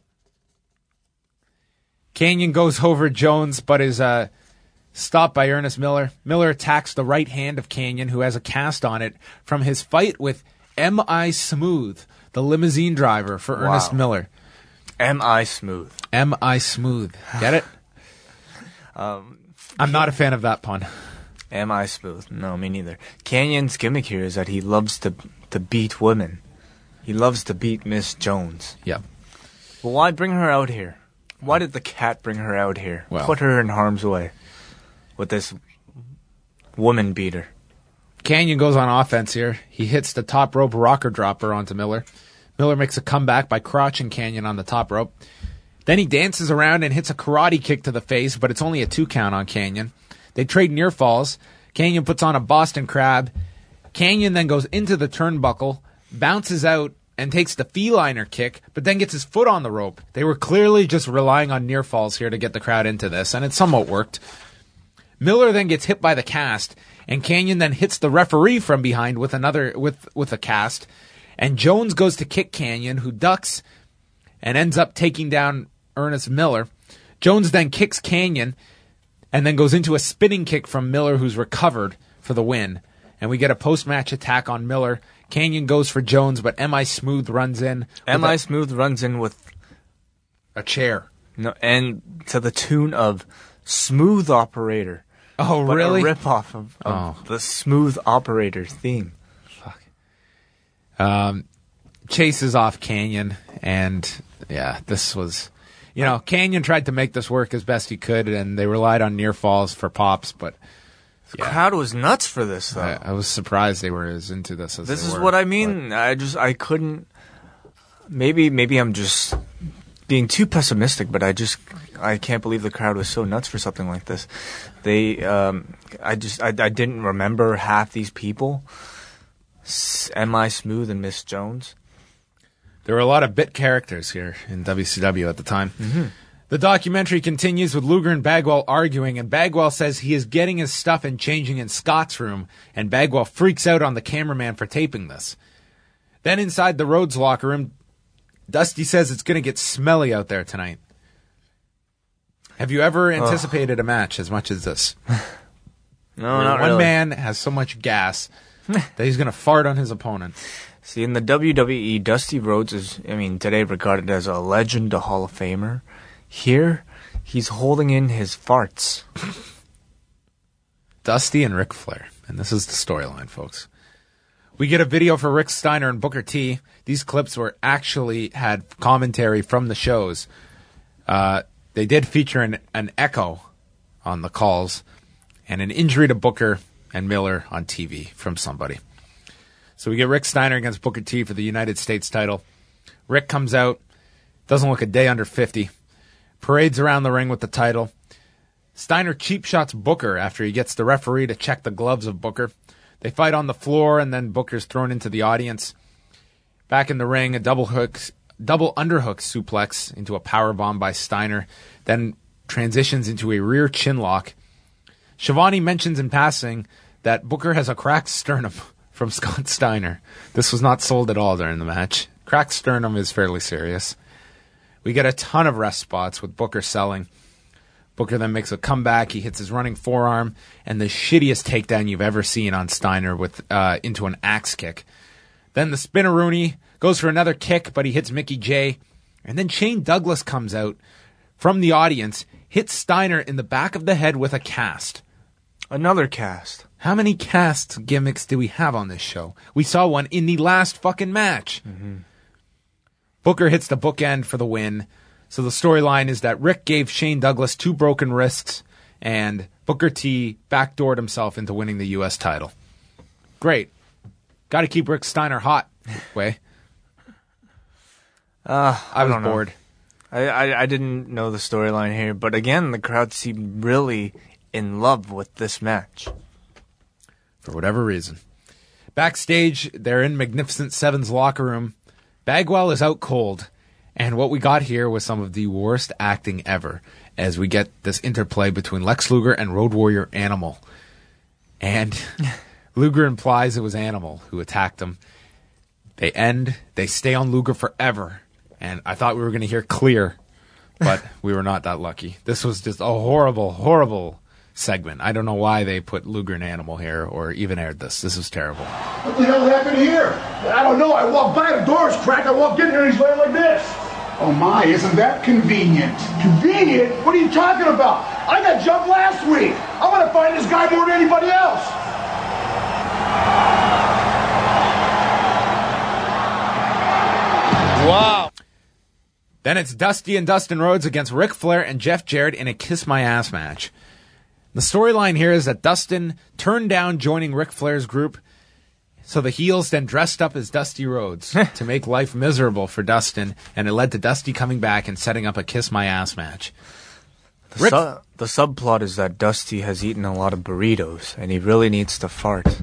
Kanyon goes over Jones, but is uh, stopped by Ernest Miller. Miller attacks the right hand of Kanyon, who has a cast on it from his fight with M I Smooth, the limousine driver for Wow. Ernest Miller. M I Smooth. M I Smooth. Get it? Um, I'm not a fan of that pun. Am I Smooth? No, me neither. Canyon's gimmick here is that he loves to to beat women. He loves to beat Miss Jones. Yep. Well, why bring her out here? Why did the cat bring her out here? Well. Put her in harm's way with this woman beater. Kanyon goes on offense here. He hits the top rope rocker dropper onto Miller. Miller makes a comeback by crotching Kanyon on the top rope. Then he dances around and hits a karate kick to the face, but it's only a two count on Kanyon. They trade near falls. Kanyon puts on a Boston Crab. Kanyon then goes into the turnbuckle, bounces out, and takes the feliner kick, but then gets his foot on the rope. They were clearly just relying on near falls here to get the crowd into this, and it somewhat worked. Miller then gets hit by the cast, and Kanyon then hits the referee from behind with another with with a cast, and Jones goes to kick Kanyon, who ducks and ends up taking down Ernest Miller. Jones then kicks Kanyon and then goes into a spinning kick from Miller, who's recovered for the win. And we get a post-match attack on Miller. Kanyon goes for Jones, but M I Smooth runs in. M I Smooth runs in with a chair. No, and to the tune of Smooth Operator. Oh, but really? A ripoff of, of Oh. the Smooth Operator theme. Um, chases off Kanyon, and yeah, this was, you know, Kanyon tried to make this work as best he could, and they relied on near falls for pops, but The crowd was nuts for this, though. I, I was surprised they were as into this as This they is were, what I mean. I just, I couldn't, maybe, maybe I'm just being too pessimistic, but I just, I can't believe the crowd was so nuts for something like this. They, um, I just, I, I didn't remember half these people. S- M I Smooth and Miss Jones. There were a lot of bit characters here in W C W at the time. Mm-hmm. The documentary continues with Luger and Bagwell arguing, and Bagwell says he is getting his stuff and changing in Scott's room, and Bagwell freaks out on the cameraman for taping this. Then inside the Rhodes locker room, Dusty says it's going to get smelly out there tonight. Have you ever anticipated a match as much as this? No, Where not one really. man has so much gas that he's going to fart on his opponent. See, in the W W E, Dusty Rhodes is, I mean, today regarded as a legend, a Hall of Famer. Here, he's holding in his farts. Dusty and Ric Flair. And this is the storyline, folks. We get a video for Rick Steiner and Booker T. These clips were actually had commentary from the shows. Uh, they did feature an, an echo on the calls and an injury to Booker and Miller on T V from somebody. So we get Rick Steiner against Booker T for the United States title. Rick comes out, doesn't look a day under fifty, parades around the ring with the title. Steiner cheap shots Booker after he gets the referee to check the gloves of Booker. They fight on the floor, and then Booker's thrown into the audience. Back in the ring, a double hook, double underhook suplex into a powerbomb by Steiner, then transitions into a rear chin lock. Schiavone mentions in passing that Booker has a cracked sternum from Scott Steiner. This was not sold at all during the match. Cracked sternum is fairly serious. We get a ton of rest spots with Booker selling. Booker then makes a comeback. He hits his running forearm and the shittiest takedown you've ever seen on Steiner with uh, into an axe kick. Then the Spinneroonie goes for another kick, but he hits Mickey J. And then Shane Douglas comes out from the audience, hits Steiner in the back of the head with a cast. Another cast. How many cast gimmicks do we have on this show? We saw one in the last fucking match. Mm-hmm. Booker hits the bookend for the win. So the storyline is that Rick gave Shane Douglas two broken wrists, and Booker T backdoored himself into winning the U S title. Great. Got to keep Rick Steiner hot. Way. Uh, I, I was don't know. bored. I, I, I didn't know the storyline here, but again, the crowd seemed really in love with this match. For whatever reason. Backstage, they're in Magnificent Seven's locker room. Bagwell is out cold. And what we got here was some of the worst acting ever, as we get this interplay between Lex Luger and Road Warrior Animal. And Luger implies it was Animal who attacked him. They end, they stay on Luger forever. And I thought we were going to hear Clear, but we were not that lucky. This was just a horrible, horrible segment. I don't know why they put Luger and Animal here or even aired this. This was terrible. What the hell happened here? I don't know. I walked by, the door's cracked. I walked in here and he's laying like this. Oh my, isn't that convenient? Convenient? What are you talking about? I got jumped last week. I'm going to find this guy more than anybody else. Wow. Then it's Dusty and Dustin Rhodes against Ric Flair and Jeff Jarrett in a Kiss My Ass match. The storyline here is that Dustin turned down joining Ric Flair's group, so the heels then dressed up as Dusty Rhodes to make life miserable for Dustin, and it led to Dusty coming back and setting up a Kiss My Ass match. The, su- the subplot is that Dusty has eaten a lot of burritos, and he really needs to fart.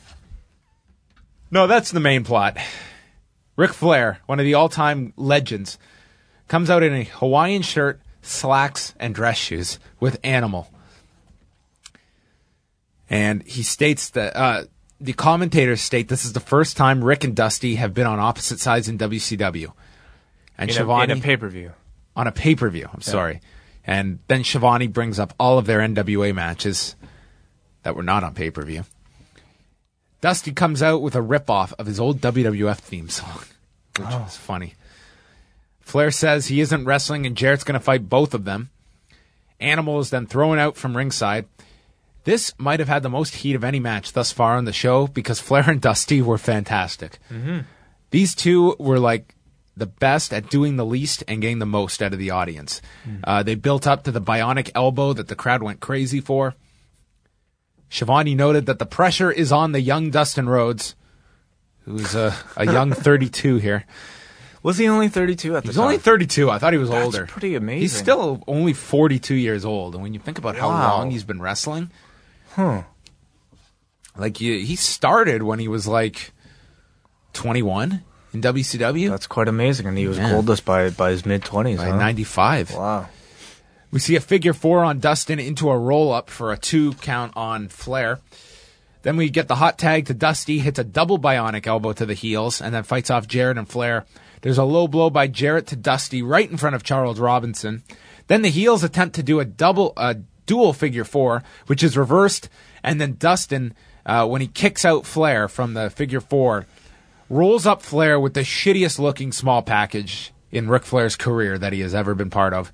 No, that's the main plot. Ric Flair, one of the all-time legends, comes out in a Hawaiian shirt, slacks, and dress shoes with Animal. And he states that uh, the commentators state this is the first time Rick and Dusty have been on opposite sides in W C W. And In Schiavone, a, in a pay-per-view. On a pay-per-view, I'm yeah. sorry. And then Schiavone brings up all of their N W A matches that were not on pay-per-view. Dusty comes out with a ripoff of his old W W F theme song, which oh. is funny. Flair says he isn't wrestling and Jarrett's going to fight both of them. Animal is then thrown out from ringside. This might have had the most heat of any match thus far on the show because Flair and Dusty were fantastic. Mm-hmm. These two were like the best at doing the least and getting the most out of the audience. Mm. Uh, they built up to the bionic elbow that the crowd went crazy for. Schiavone noted that the pressure is on the young Dustin Rhodes, who's a, a young thirty-two here. Was he only thirty-two at the He's time? only thirty-two. I thought he was That's older. Pretty amazing. He's still only forty-two years old. And when you think about how Wow. long he's been wrestling, huh? Like you, he started when he was like twenty-one in W C W. That's quite amazing. And he was Yeah. goldust by by his mid-twenties, By huh? ninety-five. Wow. We see a figure four on Dustin into a roll-up for a two count on Flair. Then we get the hot tag to Dusty, hits a double bionic elbow to the heels, and then fights off Jarrett and Flair. There's a low blow by Jarrett to Dusty right in front of Charles Robinson. Then the heels attempt to do a double, a dual figure four, which is reversed, and then Dustin, uh, when he kicks out Flair from the figure four, rolls up Flair with the shittiest looking small package in Ric Flair's career that he has ever been part of.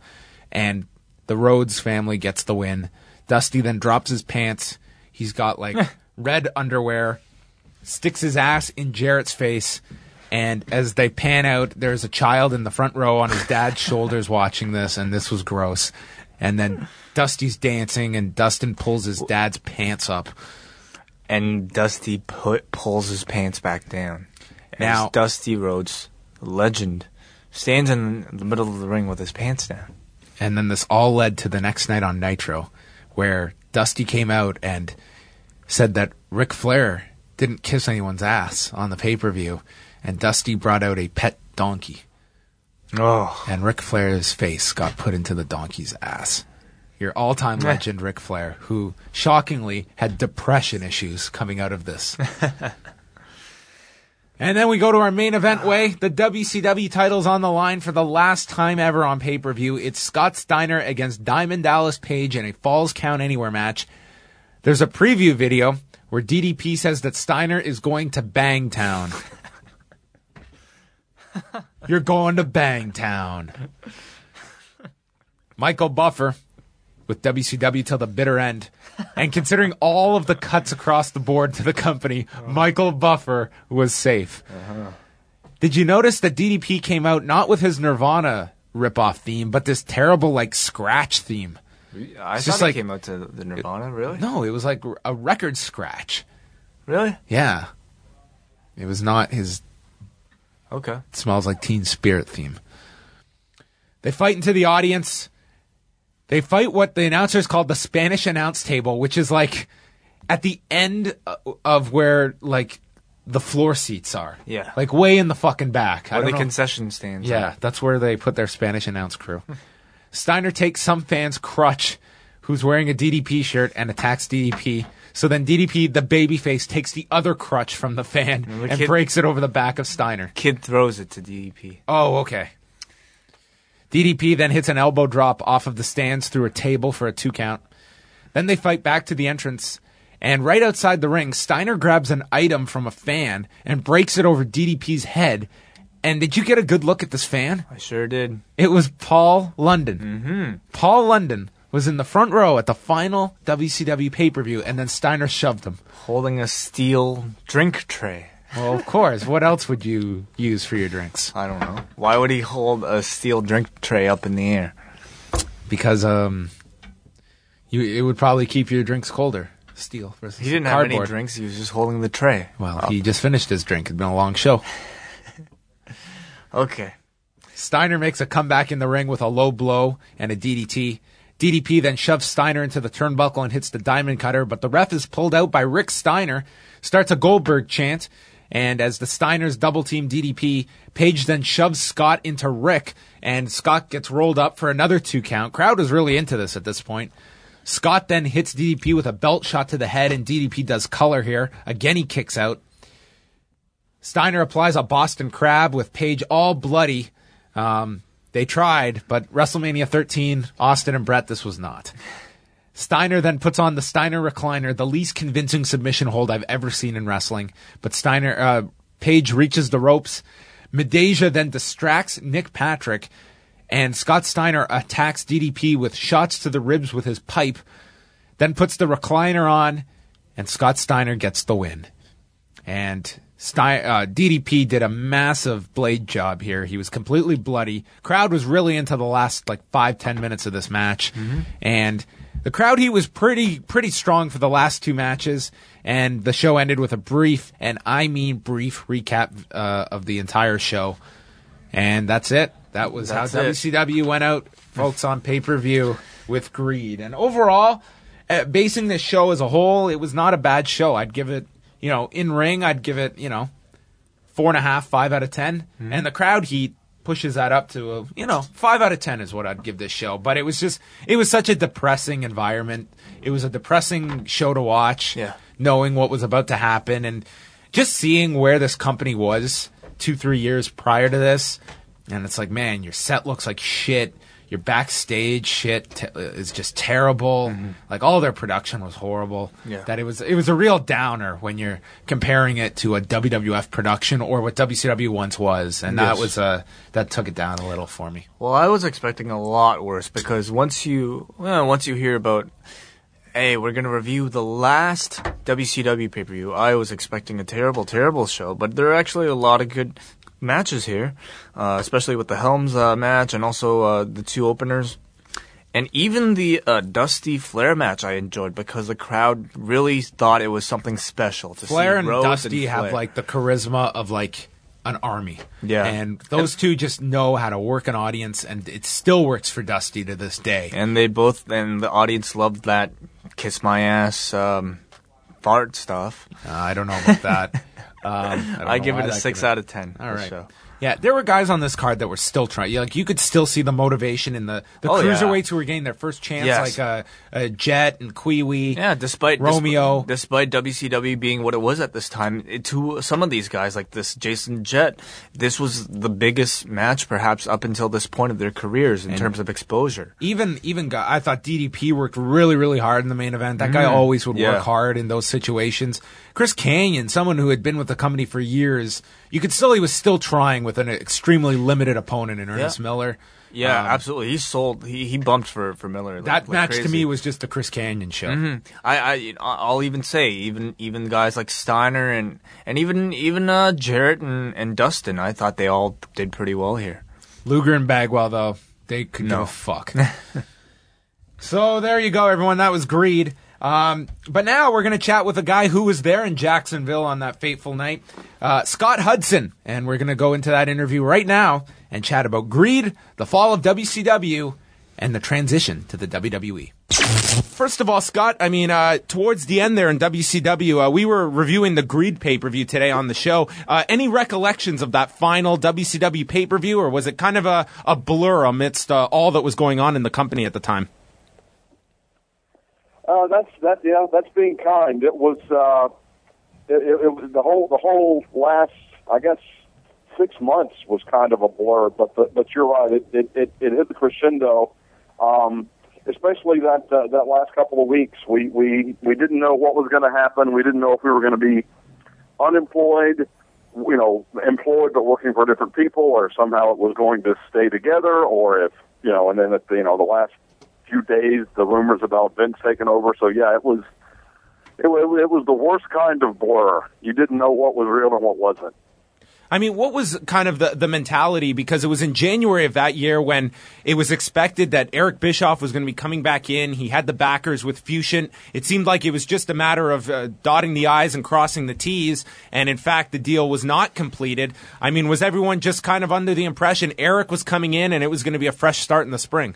and the Rhodes family gets the win. Dusty then drops his pants. He's got like red underwear, sticks his ass in Jarrett's face, and as they pan out, there's a child in the front row on his dad's shoulders watching this, and this was gross. And then Dusty's dancing, and Dustin pulls his dad's pants up. And Dusty put, pulls his pants back down. Now, As Dusty Rhodes, legend, stands in the middle of the ring with his pants down. And then this all led to the next night on Nitro, where Dusty came out and said that Ric Flair didn't kiss anyone's ass on the pay-per-view, and Dusty brought out a pet donkey. Oh. And Ric Flair's face got put into the donkey's ass. Your all-time legend, Ric Flair, who shockingly had depression issues coming out of this. And then we go to our main event way. The W C W title's on the line for the last time ever on pay-per-view. It's Scott Steiner against Diamond Dallas Page in a Falls Count Anywhere match. There's a preview video where D D P says that Steiner is going to Bangtown. You're going to Bangtown. Michael Buffer with W C W till the bitter end. And considering all of the cuts across the board to the company, Michael Buffer was safe. Uh-huh. Did you notice that D D P came out not with his Nirvana ripoff theme, but this terrible, like, scratch theme? I It's thought just it like- came out to the Nirvana, really? No, it was like a record scratch. Really? Yeah. It was not his Okay. Smells Like Teen Spirit theme. They fight into the audience. They fight what the announcers called the Spanish announce table, which is like at the end of where like the floor seats are. Yeah. Like way in the fucking back. I Or don't the know. concession stands. Yeah, that's where they put their Spanish announce crew. Steiner takes some fan's crutch who's wearing a D D P shirt and attacks D D P. So then D D P, the babyface, takes the other crutch from the fan And the and kid- breaks it over the back of Steiner. Kid throws it to D D P. Oh, okay. D D P then hits an elbow drop off of the stands through a table for a two count. Then they fight back to the entrance, and right outside the ring, Steiner grabs an item from a fan and breaks it over D D P's head. And did you get a good look at this fan? I sure did. It was Paul London. Mm-hmm. Paul London was in the front row at the final W C W pay-per-view, and then Steiner shoved him. Holding a steel drink tray. Well, of course. What else would you use for your drinks? I don't know. Why would he hold a steel drink tray up in the air? Because um, you it would probably keep your drinks colder. Steel versus He didn't cardboard. have any drinks. He was just holding the tray. Well, he just finished his drink. It's been a long show. Okay. Steiner makes a comeback in the ring with a low blow and a D D T. D D P then shoves Steiner into the turnbuckle and hits the diamond cutter, but the ref is pulled out by Rick Steiner, starts a Goldberg chant, and as the Steiners double-team D D P, Page then shoves Scott into Rick, and Scott gets rolled up for another two count. Crowd is really into this at this point. Scott then hits D D P with a belt shot to the head, and D D P does color here. Again, he kicks out. Steiner applies a Boston Crab with Page all bloody. Um, they tried, but WrestleMania thirteen, Austin and Brett, this was not. Steiner then puts on the Steiner recliner, the least convincing submission hold I've ever seen in wrestling. But Steiner, uh, Page reaches the ropes. Medeja then distracts Nick Patrick, and Scott Steiner attacks D D P with shots to the ribs with his pipe, then puts the recliner on, and Scott Steiner gets the win. And Stein, uh, D D P did a massive blade job here. He was completely bloody. Crowd was really into the last like five, ten minutes of this match. Mm-hmm. And the crowd, he was pretty, pretty strong for the last two matches. And the show ended with a brief, and I mean brief, recap uh, of the entire show. And that's it. That was That's how it. W C W went out, folks, on pay-per-view with Greed. And overall, uh, basing this show as a whole, it was not a bad show. I'd give it, you know, in ring, I'd give it, you know, four and a half, five out of ten. Mm-hmm. And the crowd heat pushes that up to, a, you know, five out of ten is what I'd give this show. But it was just, it was such a depressing environment. It was a depressing show to watch, Yeah. knowing what was about to happen and just seeing where this company was two, three years prior to this. And it's like, man, your set looks like shit. your backstage shit t- is just terrible. Mm-hmm. Like all their production was horrible. Yeah. That it was it was a real downer when you're comparing it to a W W F production or what W C W once was, and yes. that was uh, that took it down a little for me. Well, I was expecting a lot worse because once you well, once you hear about, hey, we're going to review the last W C W pay-per-view, I was expecting a terrible, terrible show. But there are actually a lot of good matches here, uh, especially with the Helms uh, match and also uh, the two openers. And even the uh, Dusty Flair match I enjoyed because the crowd really thought it was something special to Flair see and Rhodes Dusty and have Flair. like the charisma of like an army. Yeah. And those two just know how to work an audience, and it still works for Dusty to this day. And they both, and the audience loved that kiss my ass um, fart stuff. Uh, I don't know about that. Um, I, don't I know give why it a that six could have- out of ten. All right. Show. Yeah, there were guys on this card that were still trying. Like you could still see the motivation in the the Oh, yeah. cruiserweights who were getting their first chance, Yes. like uh, uh, Jet and Kiwi. Yeah, despite Romeo. despite, despite W C W being what it was at this time, it, to some of these guys like this Jason Jet, this was the biggest match perhaps up until this point of their careers in And terms of exposure. Even even guy, I thought D D P worked really really hard in the main event. That guy always would yeah. work hard in those situations. Chris Kanyon, someone who had been with the company for years, you could still he was still trying with an extremely limited opponent in Ernest Yeah. Miller. Yeah, Um, absolutely. He sold. He, he bumped for for Miller. Like, That like match crazy. to me was just the Chris Kanyon show. Mm-hmm. I, I I'll even say even even guys like Steiner and and even even uh, Jarrett and, and Dustin, I thought they all did pretty well here. Luger and Bagwell, though, they could No. give a fuck. So there you go, everyone. That was Greed. Um, but now we're going to chat with a guy who was there in Jacksonville on that fateful night, uh, Scott Hudson. And we're going to go into that interview right now and chat about Greed, the fall of W C W, and the transition to the W W E. First of all, Scott, I mean, uh, towards the end there in W C W, uh, we were reviewing the Greed pay-per-view today on the show. Uh, any recollections of that final W C W pay-per-view, or was it kind of a, a blur amidst uh, all that was going on in the company at the time? Uh, that's that. Yeah, that's being kind. It was. Uh, it, it, it was the whole. The whole last, I guess, six months was kind of a blur. But the, but you're right. It it, it, it hit the crescendo. Um, especially that uh, that last couple of weeks. We we we didn't know what was going to happen. We didn't know if we were going to be unemployed, you know, employed but working for different people, or somehow it was going to stay together, or if you know. And then at the, you know the last few days, the rumors about Vince taking over. So yeah, it was it, it was the worst kind of blur. You didn't know what was real and what wasn't. I mean, what was kind of the, the mentality? Because it was in January of that year when it was expected that Eric Bischoff was going to be coming back in. He had the backers with Fusion. It seemed like it was just a matter of uh, dotting the I's and crossing the T's. And in fact, the deal was not completed. I mean, was everyone just kind of under the impression Eric was coming in and it was going to be a fresh start in the spring?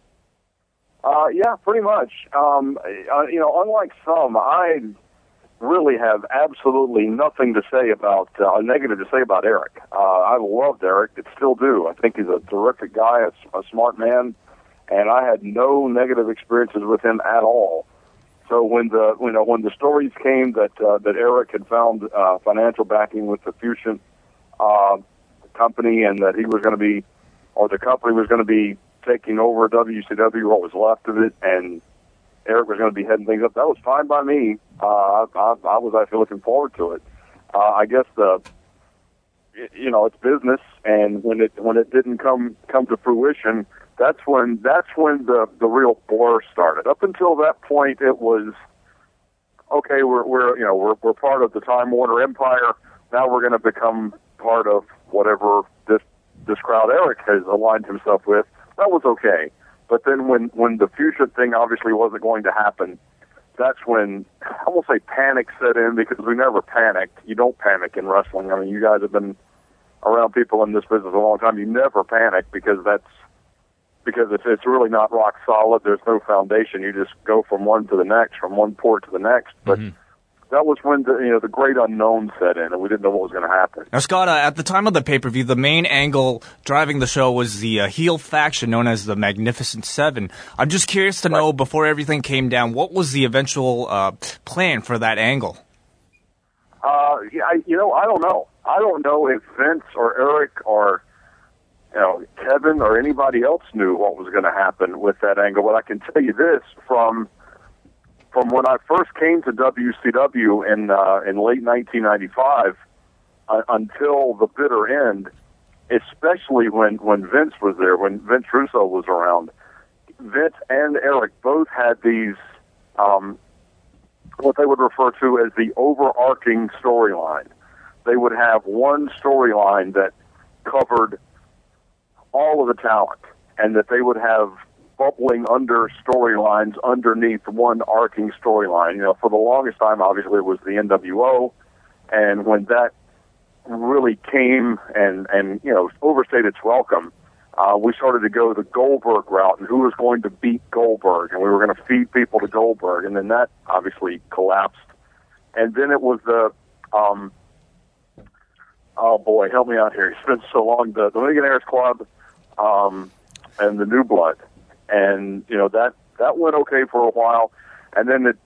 Uh, yeah, pretty much. Um, uh, you know, unlike some, I really have absolutely nothing to say about, uh, negative to say about Eric. Uh, I loved Eric, and still do. I think he's a terrific guy, a, a smart man, and I had no negative experiences with him at all. So when the, you know, when the stories came that, uh, that Eric had found, uh, financial backing with the Fusion, uh, company, and that he was going to be, or the company was going to be taking over W C W, what was left of it, and Eric was going to be heading things up. That was fine by me. Uh, I, I, I was actually looking forward to it. Uh, I guess the, you know, it's business, and when it when it didn't come come to fruition, that's when that's when the the real blur started. Up until that point, it was okay. We're we're you know we're we're part of the Time Warner empire. Now we're going to become part of whatever this this crowd Eric has aligned himself with. That was okay. But then when, when the Fusion thing obviously wasn't going to happen, that's when, I won't say panic set in, because we never panicked. You don't panic in wrestling. I mean, you guys have been around people in this business a long time. You never panic because that's, because it's, it's really not rock solid. There's no foundation. You just go from one to the next, from one port to the next. But mm-hmm. that was when the, you know, the great unknown set in, and we didn't know what was going to happen. Now, Scott, uh, at the time of the pay-per-view, the main angle driving the show was the uh, heel faction known as the Magnificent Seven. I'm just curious to know, right. before everything came down, what was the eventual uh, plan for that angle? Uh, yeah, I, you know, I don't know. I don't know if Vince or Eric or you know, Kevin or anybody else knew what was going to happen with that angle. But I can tell you this, from from when I first came to W C W in uh, in late nineteen ninety-five uh, until the bitter end, especially when, when Vince was there, when Vince Russo was around, Vince and Eric both had these, um, what they would refer to as the overarching storyline. They would have one storyline that covered all of the talent, and that they would have bubbling under storylines underneath one arcing storyline. You know, for the longest time, obviously, it was the N W O, and when that really came and, and you know, overstayed its welcome, uh, we started to go the Goldberg route, and who was going to beat Goldberg, and we were going to feed people to Goldberg, and then that obviously collapsed. And then it was the, um, oh boy, help me out here, it's been so long, the, the Millionaires Club, um, and the New Blood. And, you know, that, that went okay for a while, and then it,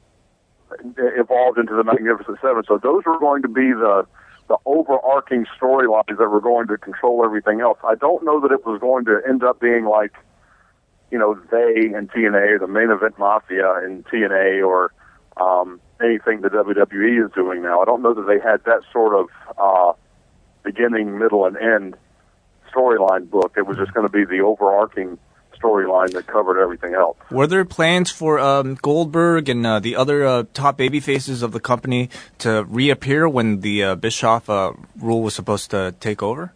it evolved into the Magnificent Seven. So those were going to be the, the overarching storylines that were going to control everything else. I don't know that it was going to end up being like, you know, they and T N A, the Main Event Mafia and T N A, or um, anything the W W E is doing now. I don't know that they had that sort of uh, beginning, middle, and end storyline book. It was just going to be the overarching storyline that covered everything else. Were there plans for um, Goldberg and uh, the other uh, top baby faces of the company to reappear when the uh, Bischoff uh, rule was supposed to take over?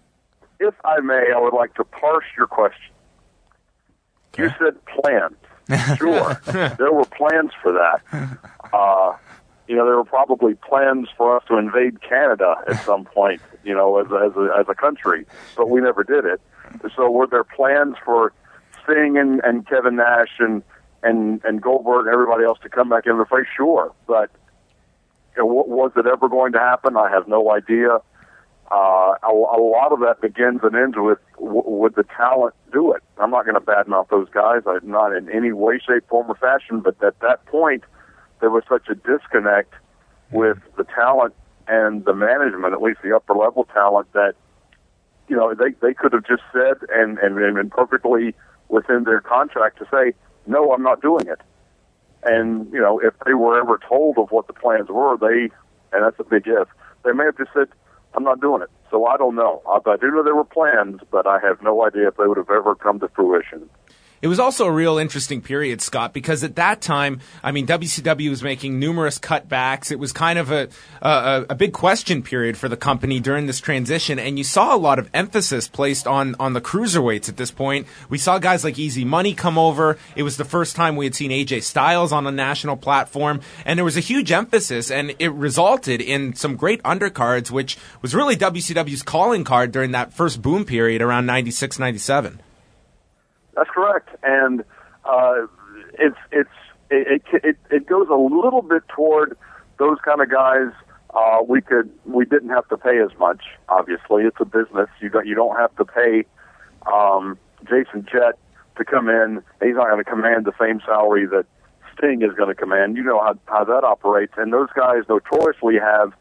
If I may, I would like to parse your question. Okay. You said plans. Sure. There were plans for that. Uh, you know, there were probably plans for us to invade Canada at some point, you know, as, as, a, as a country, but we never did it. So were there plans for Sting and, and Kevin Nash and, and, and Goldberg and everybody else to come back in the fray? Sure. But you know, was it ever going to happen? I have no idea. Uh, a, a lot of that begins and ends with, w- would the talent do it? I'm not going to badmouth those guys. I'm not in any way, shape, form, or fashion. But at that point, there was such a disconnect with the talent and the management, at least the upper level talent, that, you know, they, they could have just said and, and, and been perfectly within their contract to say, no, I'm not doing it. And, you know, if they were ever told of what the plans were, they, and that's a big if, they may have just said, I'm not doing it. So I don't know. I, I do know there were plans, but I have no idea if they would have ever come to fruition. It was also a real interesting period, Scott, because at that time, I mean, W C W was making numerous cutbacks. It was kind of a, a a big question period for the company during this transition, and you saw a lot of emphasis placed on, on the cruiserweights at this point. We saw guys like Easy Money come over. It was the first time we had seen A J Styles on a national platform, and there was a huge emphasis, and it resulted in some great undercards, which was really W C W's calling card during that first boom period around ninety-six, ninety-seven. That's correct, and uh, it's it's it, it it goes a little bit toward those kind of guys. Uh, we could we didn't have to pay as much. Obviously, it's a business. You don't you don't have to pay um, Jason Jett to come in. He's not going to command the same salary that Sting is going to command. You know how how that operates, and those guys notoriously have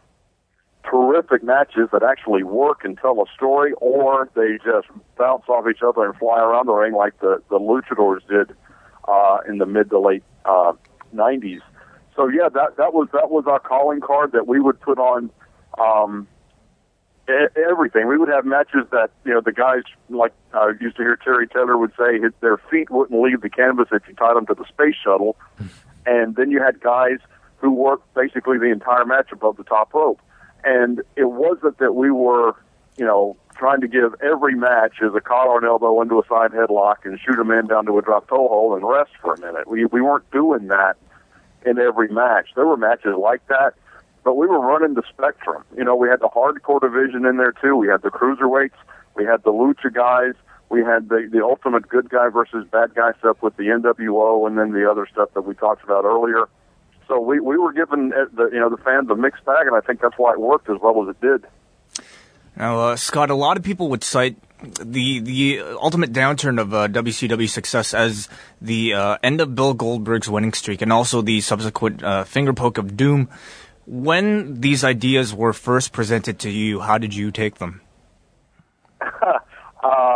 terrific matches that actually work and tell a story, or they just bounce off each other and fly around the ring like the, the luchadors did uh, in the mid to late uh, nineties. So yeah, that that was that was our calling card, that we would put on um, everything. We would have matches that, you know, the guys, like I uh, used to hear Terry Taylor would say, his, their feet wouldn't leave the canvas if you tied them to the space shuttle. And then you had guys who worked basically the entire match above the top rope. And it wasn't that we were, you know, trying to give every match as a collar and elbow into a side headlock and shoot them in down to a drop toe hold and rest for a minute. We we weren't doing that in every match. There were matches like that, but we were running the spectrum. You know, we had the hardcore division in there too. We had the cruiserweights. We had the lucha guys. We had the, the ultimate good guy versus bad guy stuff with the N W O, and then the other stuff that we talked about earlier. So we, we were giving the, you know, the fans a mixed bag, and I think that's why it worked as well as it did. Now, uh, Scott, a lot of people would cite the the ultimate downturn of uh, W C W success as the uh, end of Bill Goldberg's winning streak, and also the subsequent uh, finger poke of doom. When these ideas were first presented to you, how did you take them? uh,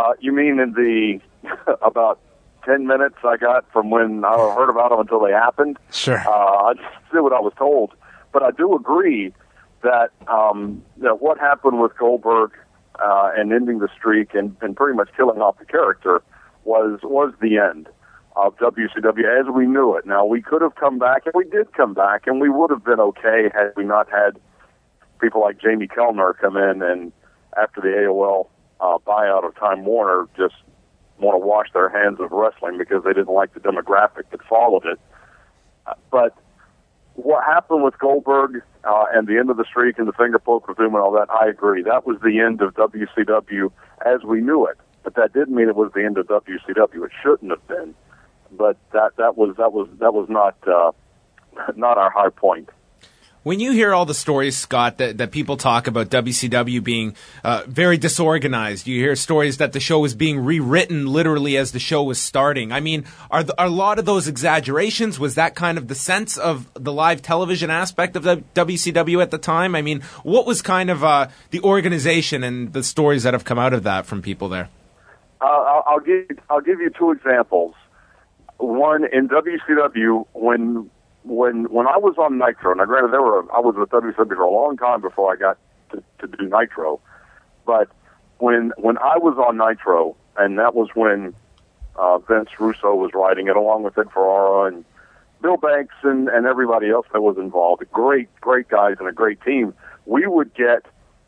Uh, you mean in the about ten minutes I got from when I heard about them until they happened? Sure. Uh, I just did what I was told. But I do agree that, um, that what happened with Goldberg uh, and ending the streak and, and pretty much killing off the character was was the end of W C W as we knew it. Now, we could have come back, and we did come back, and we would have been okay had we not had people like Jamie Kellner come in and, after the A O L uh, buyout of Time Warner, just want to wash their hands of wrestling because they didn't like the demographic that followed it. Uh, but what happened with Goldberg uh, and the end of the streak and the finger poke of doom and all that, I agree. That was the end of W C W as we knew it. But that didn't mean it was the end of W C W. It shouldn't have been. But that that was that was that was not uh, not our high point. When you hear all the stories, Scott, that, that people talk about W C W being uh, very disorganized, you hear stories that the show was being rewritten literally as the show was starting. I mean, are, the, are a lot of those exaggerations? Was that kind of the sense of the live television aspect of the W C W at the time? I mean, what was kind of uh, the organization and the stories that have come out of that from people there? Uh, I'll, I'll give I'll give you two examples. One, in W C W, when when when I was on Nitro, now granted, there were I was with W C W for a long time before I got to, to do Nitro, but when when I was on Nitro, and that was when uh, Vince Russo was writing it, along with Ed Ferrara and Bill Banks and, and everybody else that was involved, great great guys and a great team. We would get,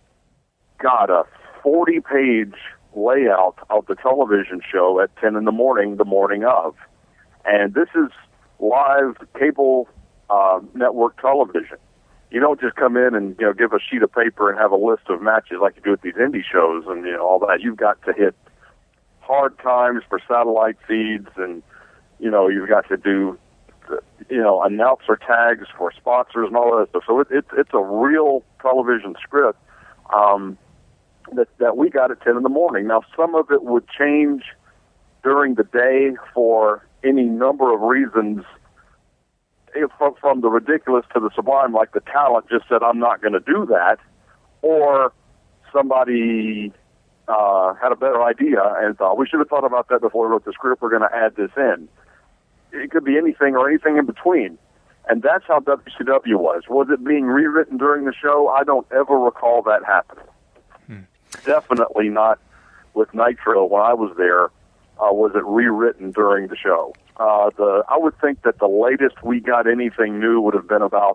God, a forty-page layout of the television show at ten in the morning, the morning of. And this is live cable uh, network television. You don't just come in and, you know, give a sheet of paper and have a list of matches like you do at these indie shows and, you know, all that. You've got to hit hard times for satellite feeds, and, you know, you've got to do, you know, announcer tags for sponsors and all that stuff. So it, it, it's a real television script um, that, that we got at ten in the morning. Now, some of it would change during the day for any number of reasons, if, from, from the ridiculous to the sublime, like the talent just said, I'm not going to do that, or somebody uh, had a better idea and thought, we should have thought about that before we wrote the script, we're going to add this in. It could be anything or anything in between. And that's how W C W was. Was it being rewritten during the show? I don't ever recall that happening. Hmm. Definitely not with Nitro when I was there. Uh, was it rewritten during the show? Uh, the I would think that the latest we got anything new would have been about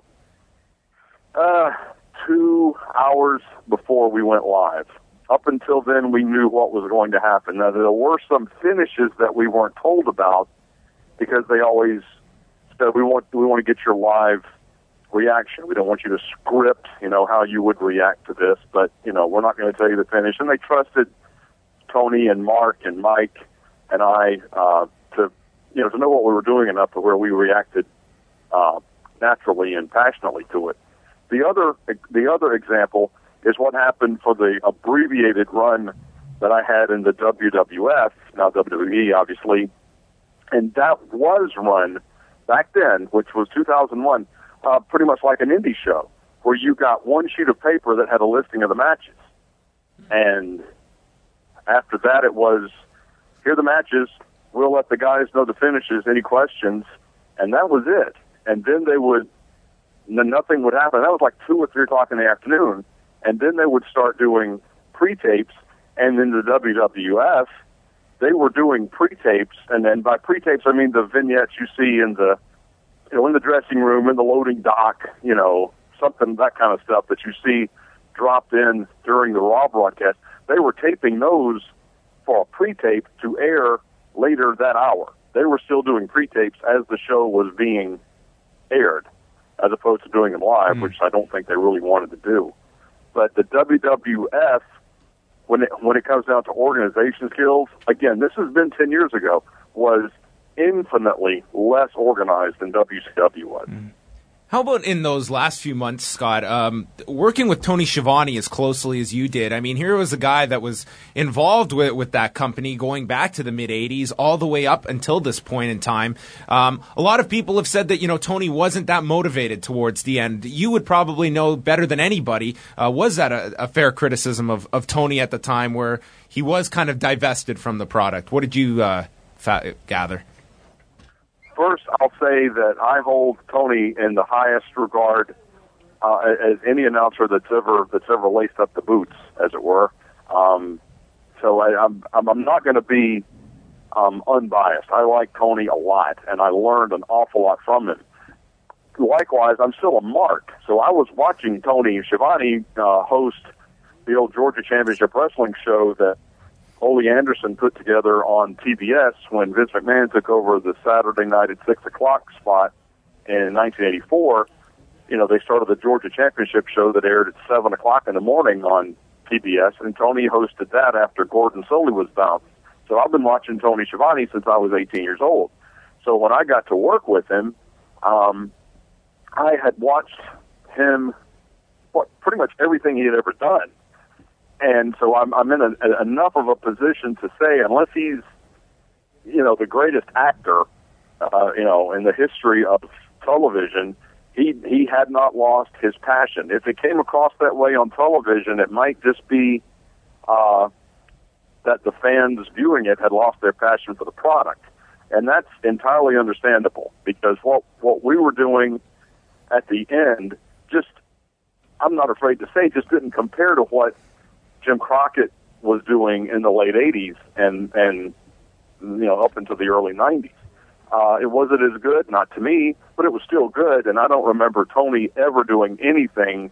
uh, two hours before we went live. Up until then, we knew what was going to happen. Now, there were some finishes that we weren't told about because they always said, we want we want to get your live reaction. We don't want you to script, you know, how you would react to this, but, you know, we're not going to tell you the finish. And they trusted Tony and Mark and Mike and I, uh, to, you know, to know what we were doing enough to where we reacted, uh, naturally and passionately to it. The other, the other example is what happened for the abbreviated run that I had in the W W F, now W W E, obviously. And that was run back then, which was two thousand one, uh, pretty much like an indie show, where you got one sheet of paper that had a listing of the matches. And after that, it was, here are the matches, we'll let the guys know the finishes, any questions, and that was it. And then they would, nothing would happen. That was like two or three o'clock in the afternoon, and then they would start doing pre-tapes, and in the W W F, they were doing pre-tapes, and then by pre-tapes, I mean the vignettes you see in the, you know, in the dressing room, in the loading dock, you know, something, that kind of stuff that you see dropped in during the Raw broadcast. They were taping those for a pre-tape to air later that hour. They were still doing pre-tapes as the show was being aired, as opposed to doing them live, mm. which I don't think they really wanted to do. But the W W F, when it, when it comes down to organization skills, again, this has been ten years ago, was infinitely less organized than W C W was. Mm. How about in those last few months, Scott, um, working with Tony Schiavone as closely as you did? I mean, here was a guy that was involved with, with that company going back to the mid-eighties all the way up until this point in time. Um, a lot of people have said that, you know, Tony wasn't that motivated towards the end. You would probably know better than anybody. Uh, was that a, a fair criticism of, of Tony at the time where he was kind of divested from the product? What did you uh, fa- gather? First, I'll say that I hold Tony in the highest regard uh, as any announcer that's ever that's ever laced up the boots, as it were. Um, so I, I'm I'm not going to be um, unbiased. I like Tony a lot, and I learned an awful lot from him. Likewise, I'm still a mark, so I was watching Tony Schiavone uh, host the old Georgia Championship Wrestling show that Ole Anderson put together on T B S when Vince McMahon took over the Saturday night at six o'clock spot in nineteen eighty-four. You know, they started the Georgia Championship show that aired at seven o'clock in the morning on T B S, and Tony hosted that after Gordon Solie was bounced. So I've been watching Tony Schiavone since I was eighteen years old. So when I got to work with him, um, I had watched him, what, pretty much everything he had ever done. And so I'm, I'm in a, a, enough of a position to say, unless he's, you know, the greatest actor, uh, you know, in the history of television, he he had not lost his passion. If it came across that way on television, it might just be uh, that the fans viewing it had lost their passion for the product. And that's entirely understandable, because what what we were doing at the end, just, I'm not afraid to say, just didn't compare to what Jim Crockett was doing in the late eighties and, and you know, up into the early nineties. Uh, it wasn't as good, not to me, but it was still good, and I don't remember Tony ever doing anything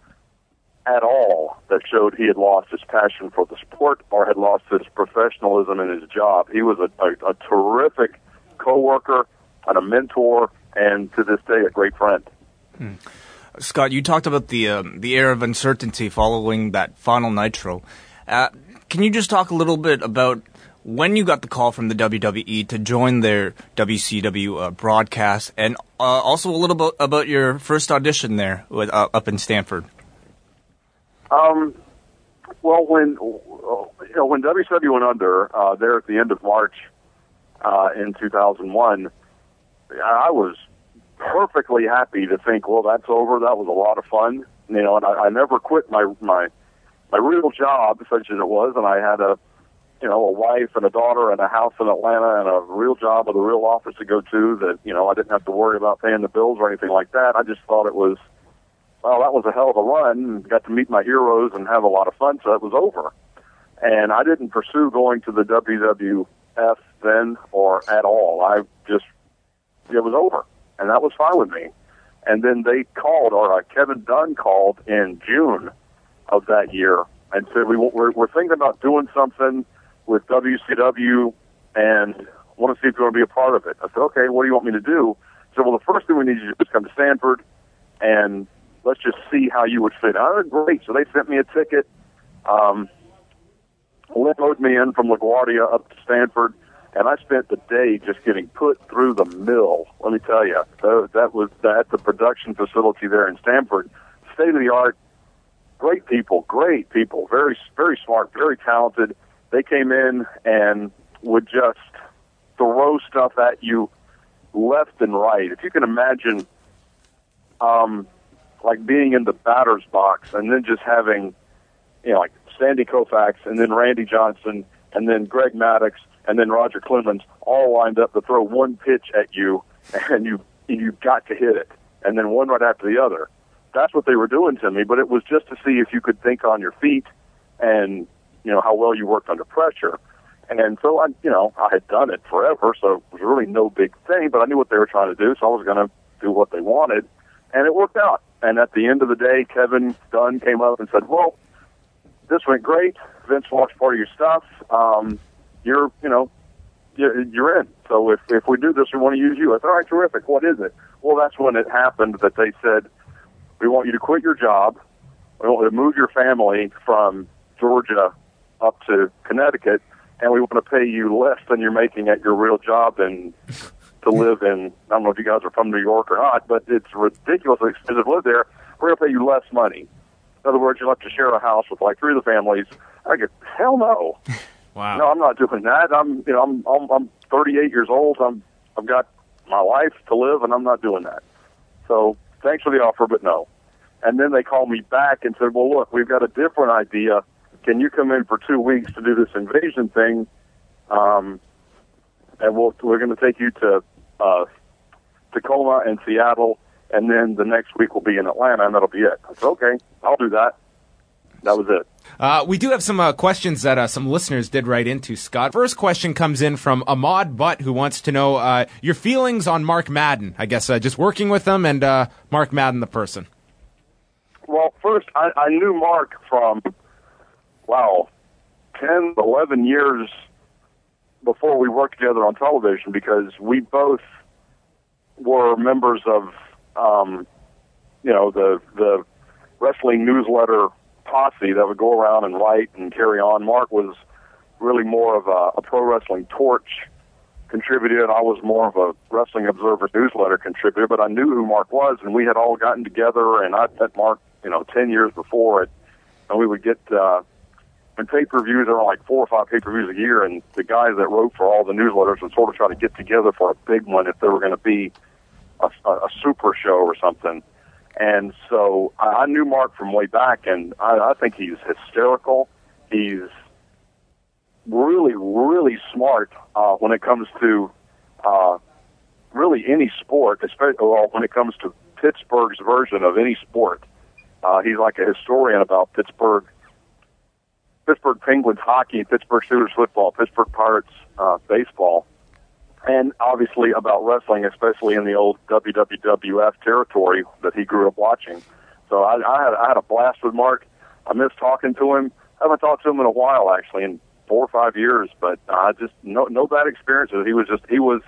at all that showed he had lost his passion for the sport or had lost his professionalism in his job. He was a, a, a terrific coworker and a mentor, and to this day, a great friend. Hmm. Scott, you talked about the um, the air of uncertainty following that final Nitro. Uh, can you just talk a little bit about when you got the call from the W W E to join their W C W uh, broadcast, and uh, also a little bit about your first audition there with, uh, up in Stamford? Um, well, when you know when W C W went under uh, there at the end of March uh, in two thousand one, I was perfectly happy to think, well, that's over. That was a lot of fun, you know. And I, I never quit my my my real job, such as it was, and I had a you know a wife and a daughter and a house in Atlanta and a real job with a real office to go to. That you know I didn't have to worry about paying the bills or anything like that. I just thought it was, well, that was a hell of a run. Got to meet my heroes and have a lot of fun, so it was over. And I didn't pursue going to the W W F then or at all. I just, it was over, and that was fine with me. And then they called, or uh, Kevin Dunn called in June of that year and said, we, we're, we're thinking about doing something with W C W and want to see if you want to be a part of it. I said, okay, what do you want me to do? He said, well, the first thing we need you to do is come to Stanford and let's just see how you would fit. I said, great. So they sent me a ticket, um, limoed me in from LaGuardia up to Stanford, and I spent the day just getting put through the mill. Let me tell you, that, that was at the production facility there in Stanford. State of the art, great people, great people, very, very smart, very talented. They came in and would just throw stuff at you left and right. If you can imagine, um, like being in the batter's box and then just having, you know, like Sandy Koufax and then Randy Johnson and then Greg Maddux and then Roger Clemens all lined up to throw one pitch at you, and you you've got to hit it, and then one right after the other. That's what they were doing to me, but it was just to see if you could think on your feet and, you know, how well you worked under pressure. And so, I, you know, I had done it forever, so it was really no big thing, but I knew what they were trying to do, so I was going to do what they wanted, and it worked out. And at the end of the day, Kevin Dunn came up and said, well, this went great. Vince watched part of your stuff. Um, you're, you know, you're in. So if, if we do this, we want to use you. I said, all right, terrific. What is it? Well, that's when it happened that they said, we want you to quit your job. We want you to move your family from Georgia up to Connecticut, and we want to pay you less than you're making at your real job in to live in, I don't know if you guys are from New York or not, but it's ridiculously expensive to live there. We're going to pay you less money. In other words, you'll have to share a house with like three of the families. I go, hell no. Wow. No, I'm not doing that. I'm, you know, I'm, I'm, I'm thirty-eight years old. I'm, I've got my life to live, and I'm not doing that. So thanks for the offer, but no. And then they called me back and said, well, look, we've got a different idea. Can you come in for two weeks to do this invasion thing? Um, and we'll, we're going to take you to uh, Tacoma and Seattle, and then the next week we'll be in Atlanta, and that'll be it. I said, okay, I'll do that. That was it. Uh, we do have some uh, questions that uh, some listeners did write into, Scott. First question comes in from Ahmad Butt, who wants to know uh, your feelings on Mark Madden. I guess uh, just working with him and uh, Mark Madden, the person. Well, first, I, I knew Mark from, wow, ten, eleven years before we worked together on television, because we both were members of, um, you know, the the wrestling newsletter posse that would go around and write and carry on. Mark was really more of a, a Pro Wrestling Torch contributor, and I was more of a Wrestling Observer newsletter contributor, but I knew who Mark was, and we had all gotten together, and I'd met Mark, you know, ten years before it, and we would get, uh, and pay-per-views, there were like four or five pay-per-views a year, and the guys that wrote for all the newsletters would sort of try to get together for a big one if there were going to be a, a, a super show or something. And so I, I knew Mark from way back, and I, I think he's hysterical. He's really, really smart uh, when it comes to uh, really any sport, especially well, when it comes to Pittsburgh's version of any sport. Uh, he's like a historian about Pittsburgh, Pittsburgh Penguins hockey, Pittsburgh Steelers football, Pittsburgh Pirates uh, baseball, and obviously about wrestling, especially in the old W W F territory that he grew up watching. So I, I, had, I had a blast with Mark. I miss talking to him. I haven't talked to him in a while, actually, in four or five years, but uh, just no, no bad experiences. He was just, he was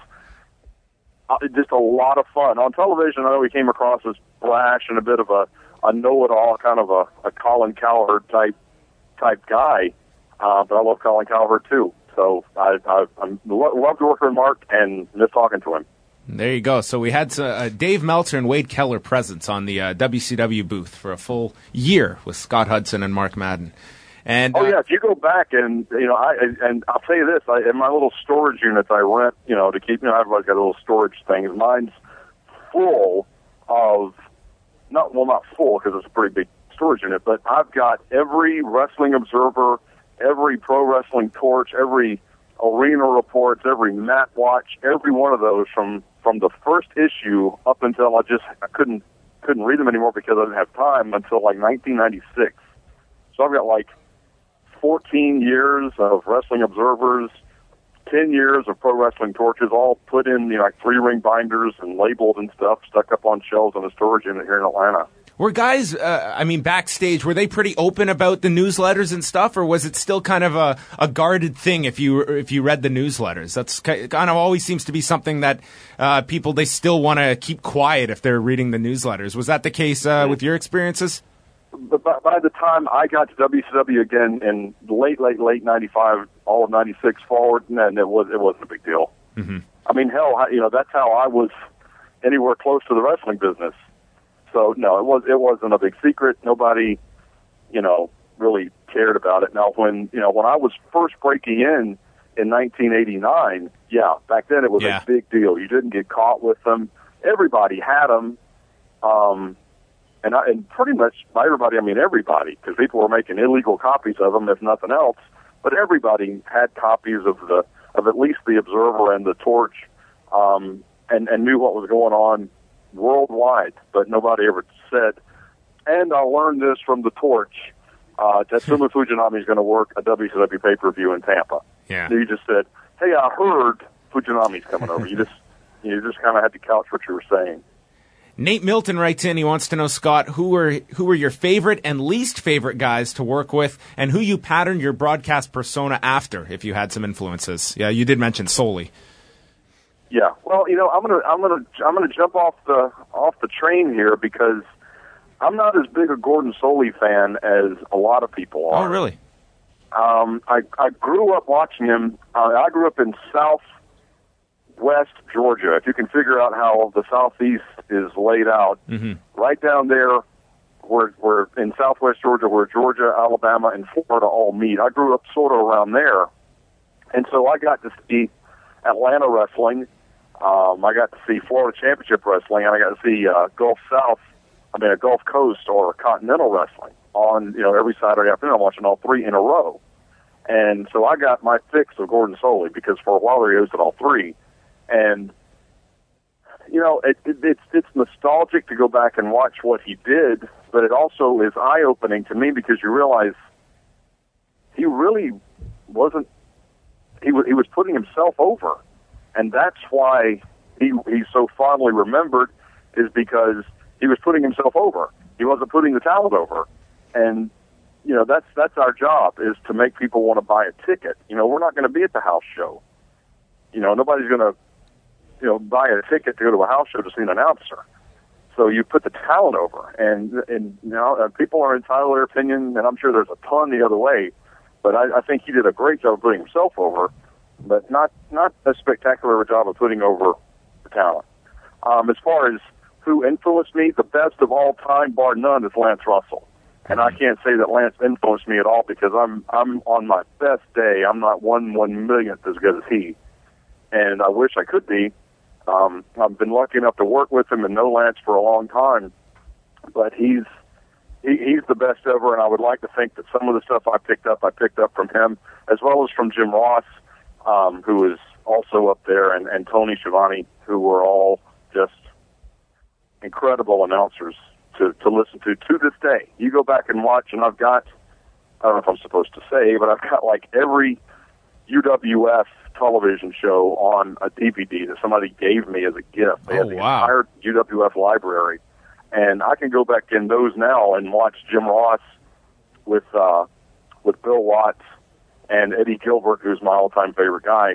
uh, just a lot of fun. On television, I know he came across as brash and a bit of a, a know-it-all, kind of a, a Colin Cowherd type type guy, uh, but I love Colin Cowherd too. So I, I, I love to work with Mark and miss talking to him. There you go. So we had uh, Dave Meltzer and Wade Keller presents on the uh, W C W booth for a full year with Scott Hudson and Mark Madden. And oh uh, yeah, if you go back and you know, I and I'll tell you this: I, in my little storage units I rent, you know, to keep, you know, everybody's got little storage things. Mine's full of not well, not full because it's a pretty big storage unit, but I've got every Wrestling Observer, every Pro Wrestling Torch, every Arena Reports, every Mat Watch, every one of those from from the first issue up until I just I couldn't couldn't read them anymore because I didn't have time until like nineteen ninety-six. So I've got like fourteen years of Wrestling Observers, ten years of Pro Wrestling Torches, all put in, you know, like three ring binders and labeled and stuff, stuck up on shelves in a storage unit here in Atlanta. Were guys, uh, I mean, backstage, were they pretty open about the newsletters and stuff, or was it still kind of a, a guarded thing if you if you read the newsletters? That's kind of always seems to be something that uh, people, they still want to keep quiet if they're reading the newsletters. Was that the case uh, with your experiences? But by, by the time I got to W C W again in late, late, late ninety-five, all of ninety-six forward, and it was it wasn't a big deal. Mm-hmm. I mean, hell, you know, that's how I was anywhere close to the wrestling business. So no, it was it wasn't a big secret. Nobody, you know, really cared about it. Now, when you know when I was first breaking in in nineteen eighty-nine, yeah, back then it was yeah. a big deal. You didn't get caught with them. Everybody had them, um, and I, and pretty much by everybody I mean everybody, because people were making illegal copies of them, if nothing else. But everybody had copies of the of at least the Observer and the Torch, um, and and knew what was going on worldwide, but nobody ever said. And I learned this from the Torch. Uh, Tatsumi Fujinami is going to work a W C W pay-per-view in Tampa. Yeah. You just said, "Hey, I heard Fujinami's coming over." You just, you just kind of had to couch what you were saying. Nate Milton writes in. He wants to know, Scott, who were who were your favorite and least favorite guys to work with, and who you patterned your broadcast persona after, if you had some influences. Yeah, you did mention Soli. Yeah, well, you know, I'm gonna, I'm gonna, I'm gonna jump off the off the train here because I'm not as big a Gordon Soli fan as a lot of people are. Oh, really? Um, I I grew up watching him. Uh, I grew up in South southwest Georgia, if you can figure out how the southeast is laid out, Mm-hmm. right down there, we're, we're in southwest Georgia, where Georgia, Alabama, and Florida all meet. I grew up sort of around there, and so I got to see Atlanta wrestling. Um, I got to see Florida Championship Wrestling, and I got to see uh, Gulf South, I mean, a Gulf Coast or Continental Wrestling on, you know, every Saturday afternoon. I'm watching all three in a row. And so I got my fix of Gordon Soley because for a while he hosted all three. And, you know, it, it, it's it's nostalgic to go back and watch what he did, but it also is eye-opening to me because you realize he really wasn't, he, w- he was putting himself over. And that's why he he's so fondly remembered, is because he was putting himself over. He wasn't putting the talent over. And, you know, that's that's our job, is to make people want to buy a ticket. You know, we're not going to be at the house show. You know, nobody's going to, you know, buy a ticket to go to a house show to see an announcer. So you put the talent over. And, and you know, uh, people are entitled to their opinion, and I'm sure there's a ton the other way. But I, I think he did a great job of putting himself over, but not not a spectacular job of putting over the talent. Um, as far as who influenced me, the best of all time, bar none, is Lance Russell. And I can't say that Lance influenced me at all because I'm I'm on my best day. I'm not one one millionth as good as he, and I wish I could be. Um, I've been lucky enough to work with him and know Lance for a long time, but he's he, he's the best ever. And I would like to think that some of the stuff I picked up, I picked up from him, as well as from Jim Ross, um, who is also up there, and, and Tony Schiavone, who were all just incredible announcers to, to listen to to this day. You go back and watch, and I've got, I don't know if I'm supposed to say, but I've got like every U W F television show on a D V D that somebody gave me as a gift. They Oh, had the wow. entire U W F library. And I can go back in those now and watch Jim Ross with uh, with Bill Watts and Eddie Gilbert, who's my all-time favorite guy.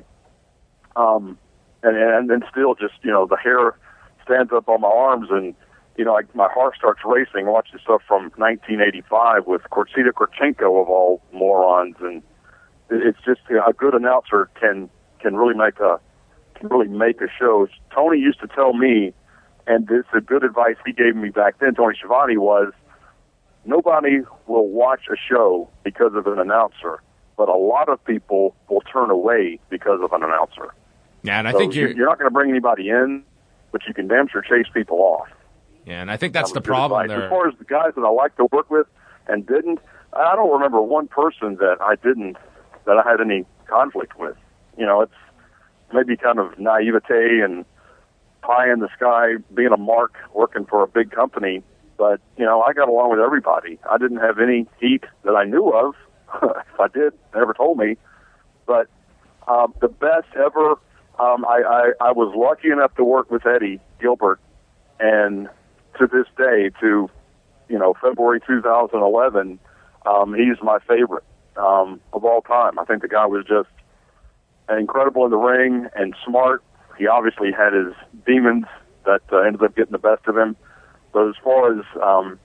Um, and, and, and still just, you know, the hair stands up on my arms, and you know, I, my heart starts racing watching stuff from nineteen eighty-five with Kortsita Kurchenko of all morons, and it, it's just, you know, a good announcer can can really make a can really make a show. Tony used to tell me, and this is good advice he gave me back then, Tony Schiavone, was nobody will watch a show because of an announcer, but a lot of people will turn away because of an announcer. Yeah, and I So think you're, you're not going to bring anybody in, but you can damn sure chase people off. yeah, and I think that's That the was good problem advice. there. As far as the guys that I like to work with and didn't, I don't remember one person that I didn't, that I had any conflict with. You know, it's maybe kind of naivete and pie in the sky, being a mark, working for a big company. But, you know, I got along with everybody. I didn't have any heat that I knew of. If I did, they never told me. But um, the best ever, um, I, I, I was lucky enough to work with Eddie Gilbert, and to this day, to, you know, February two thousand eleven, um, he's my favorite um, of all time. I think the guy was just incredible in the ring and smart. He obviously had his demons that uh, ended up getting the best of him. But as far as um,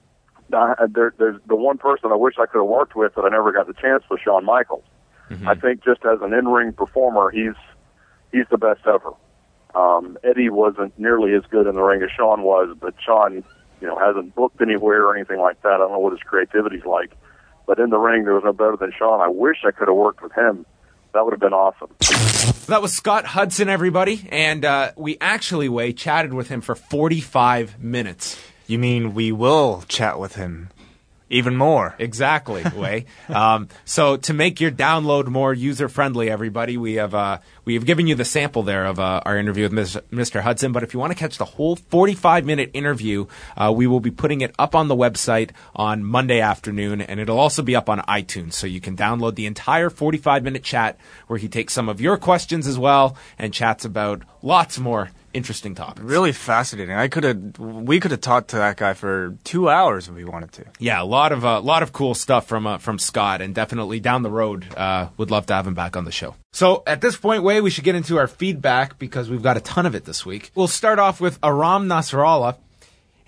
uh, there, there's the one person I wish I could have worked with that I never got the chance was Shawn Michaels. Mm-hmm. I think just as an in-ring performer, he's he's the best ever. Um, Eddie wasn't nearly as good in the ring as Shawn was, but Shawn, you know, hasn't booked anywhere or anything like that. I don't know what his creativity's like, but in the ring, there was no better than Shawn. I wish I could have worked with him. That would have been awesome. That was Scott Hudson, everybody, and uh, we actually, Way, chatted with him for forty-five minutes. You mean we will chat with him even more? Exactly, Way. um, so to make your download more user-friendly, everybody, we have uh, we have given you the sample there of uh, our interview with Mister Hudson. But if you want to catch the whole forty-five minute interview, uh, we will be putting it up on the website on Monday afternoon, and it'll also be up on iTunes. So you can download the entire forty-five minute chat where he takes some of your questions as well and chats about lots more interesting topics. Really fascinating. I could have, we could have talked to that guy for two hours if we wanted to. Yeah, a lot of a uh, lot of cool stuff from uh, from Scott, and definitely down the road, uh, would love to have him back on the show. So at this point, Way, we should get into our feedback because we've got a ton of it this week. We'll start off with Aram Nasrallah.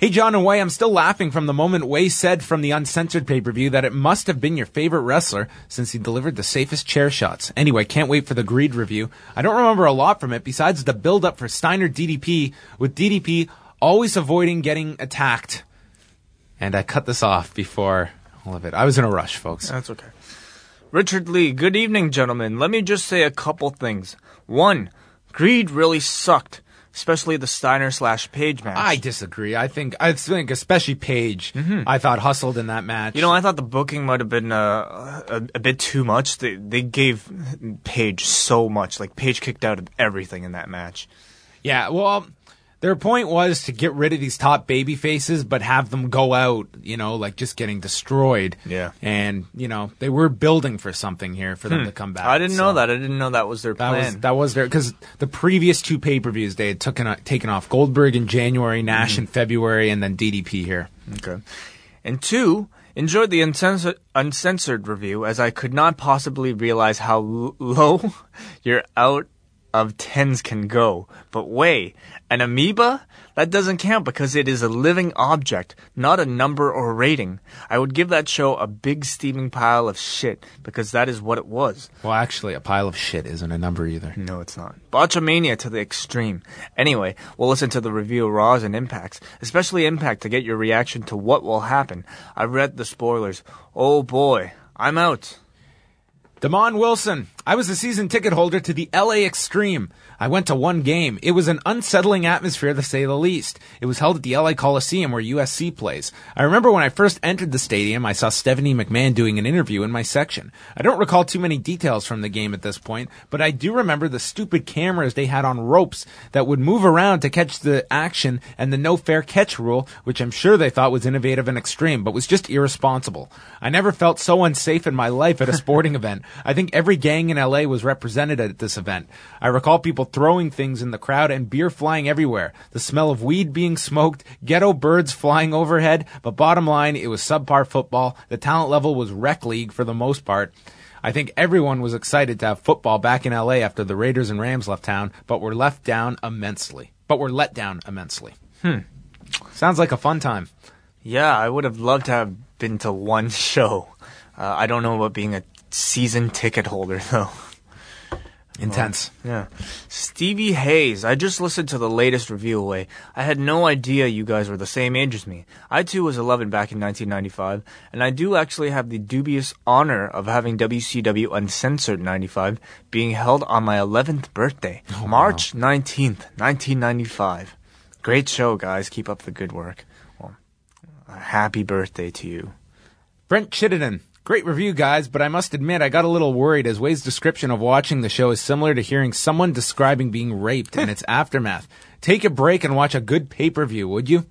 Hey, John and Wei, I'm still laughing from the moment Wei said from the Uncensored pay-per-view that it must have been your favorite wrestler since he delivered the safest chair shots. Anyway, can't wait for the Greed review. I don't remember a lot from it besides the build-up for Steiner D D P, with D D P always avoiding getting attacked. And I cut this off before all of it. I was in a rush, folks. That's okay. Richard Lee, good evening, gentlemen. Let me just say a couple things. One, Greed really sucked. Especially the Steiner slash Page match. I disagree. I think, I think especially Page, mm-hmm. I thought hustled in that match. You know, I thought the booking might have been uh, a, a bit too much. They they gave Page so much. Like, Page kicked out of everything in that match. Yeah, well, their point was to get rid of these top baby faces, but have them go out, you know, like just getting destroyed. Yeah. And, you know, they were building for something here for them hmm. to come back. I didn't so know that. I didn't know that was their that plan. Was, that was their, because the previous two pay-per-views, they had taken, taken off Goldberg in January, Nash mm-hmm. in February, and then D D P here. Okay. And two, enjoyed the uncensored, uncensored review, as I could not possibly realize how l- low you're out of tens can go. But wait, an amoeba? That doesn't count because it is a living object, not a number or rating. I would give that show a big steaming pile of shit because that is what it was. Well, actually, a pile of shit isn't a number either. No, it's not. Botchamania to the extreme. Anyway, we'll listen to the review of Raws and Impacts, especially Impact, to get your reaction to what will happen. I read the spoilers. Oh boy, I'm out. Damon Wilson. I was a season ticket holder to the L A Extreme. I went to one game. It was an unsettling atmosphere, to say the least. It was held at the L A Coliseum where U S C plays. I remember when I first entered the stadium, I saw Stephanie McMahon doing an interview in my section. I don't recall too many details from the game at this point, but I do remember the stupid cameras they had on ropes that would move around to catch the action, and the no fair catch rule, which I'm sure they thought was innovative and extreme, but was just irresponsible. I never felt so unsafe in my life at a sporting event. I think every gang in L A was represented at this event. I recall people throwing things in the crowd and beer flying everywhere, the smell of weed being smoked, ghetto birds flying overhead, but bottom line, it was subpar football. The talent level was rec league for the most part. I think everyone was excited to have football back in L A after the Raiders and Rams left town, but were left down immensely. But were let down immensely. Hmm. Sounds like a fun time. Yeah, I would have loved to have been to one show. Uh, I don't know about being a season ticket holder, though. Intense. Oh, yeah. Stevie Hayes. I just listened to the latest review away. I had no idea you guys were the same age as me. I too was eleven back in nineteen ninety-five, and I do actually have the dubious honor of having W C W Uncensored ninety-five being held on my eleventh birthday, oh, March nineteenth, nineteen ninety-five. Great show, guys. Keep up the good work. Well, a happy birthday to you. Brent Chittenden. Great review, guys, but I must admit I got a little worried as Way's description of watching the show is similar to hearing someone describing being raped and its aftermath. Take a break and watch a good pay-per-view, would you?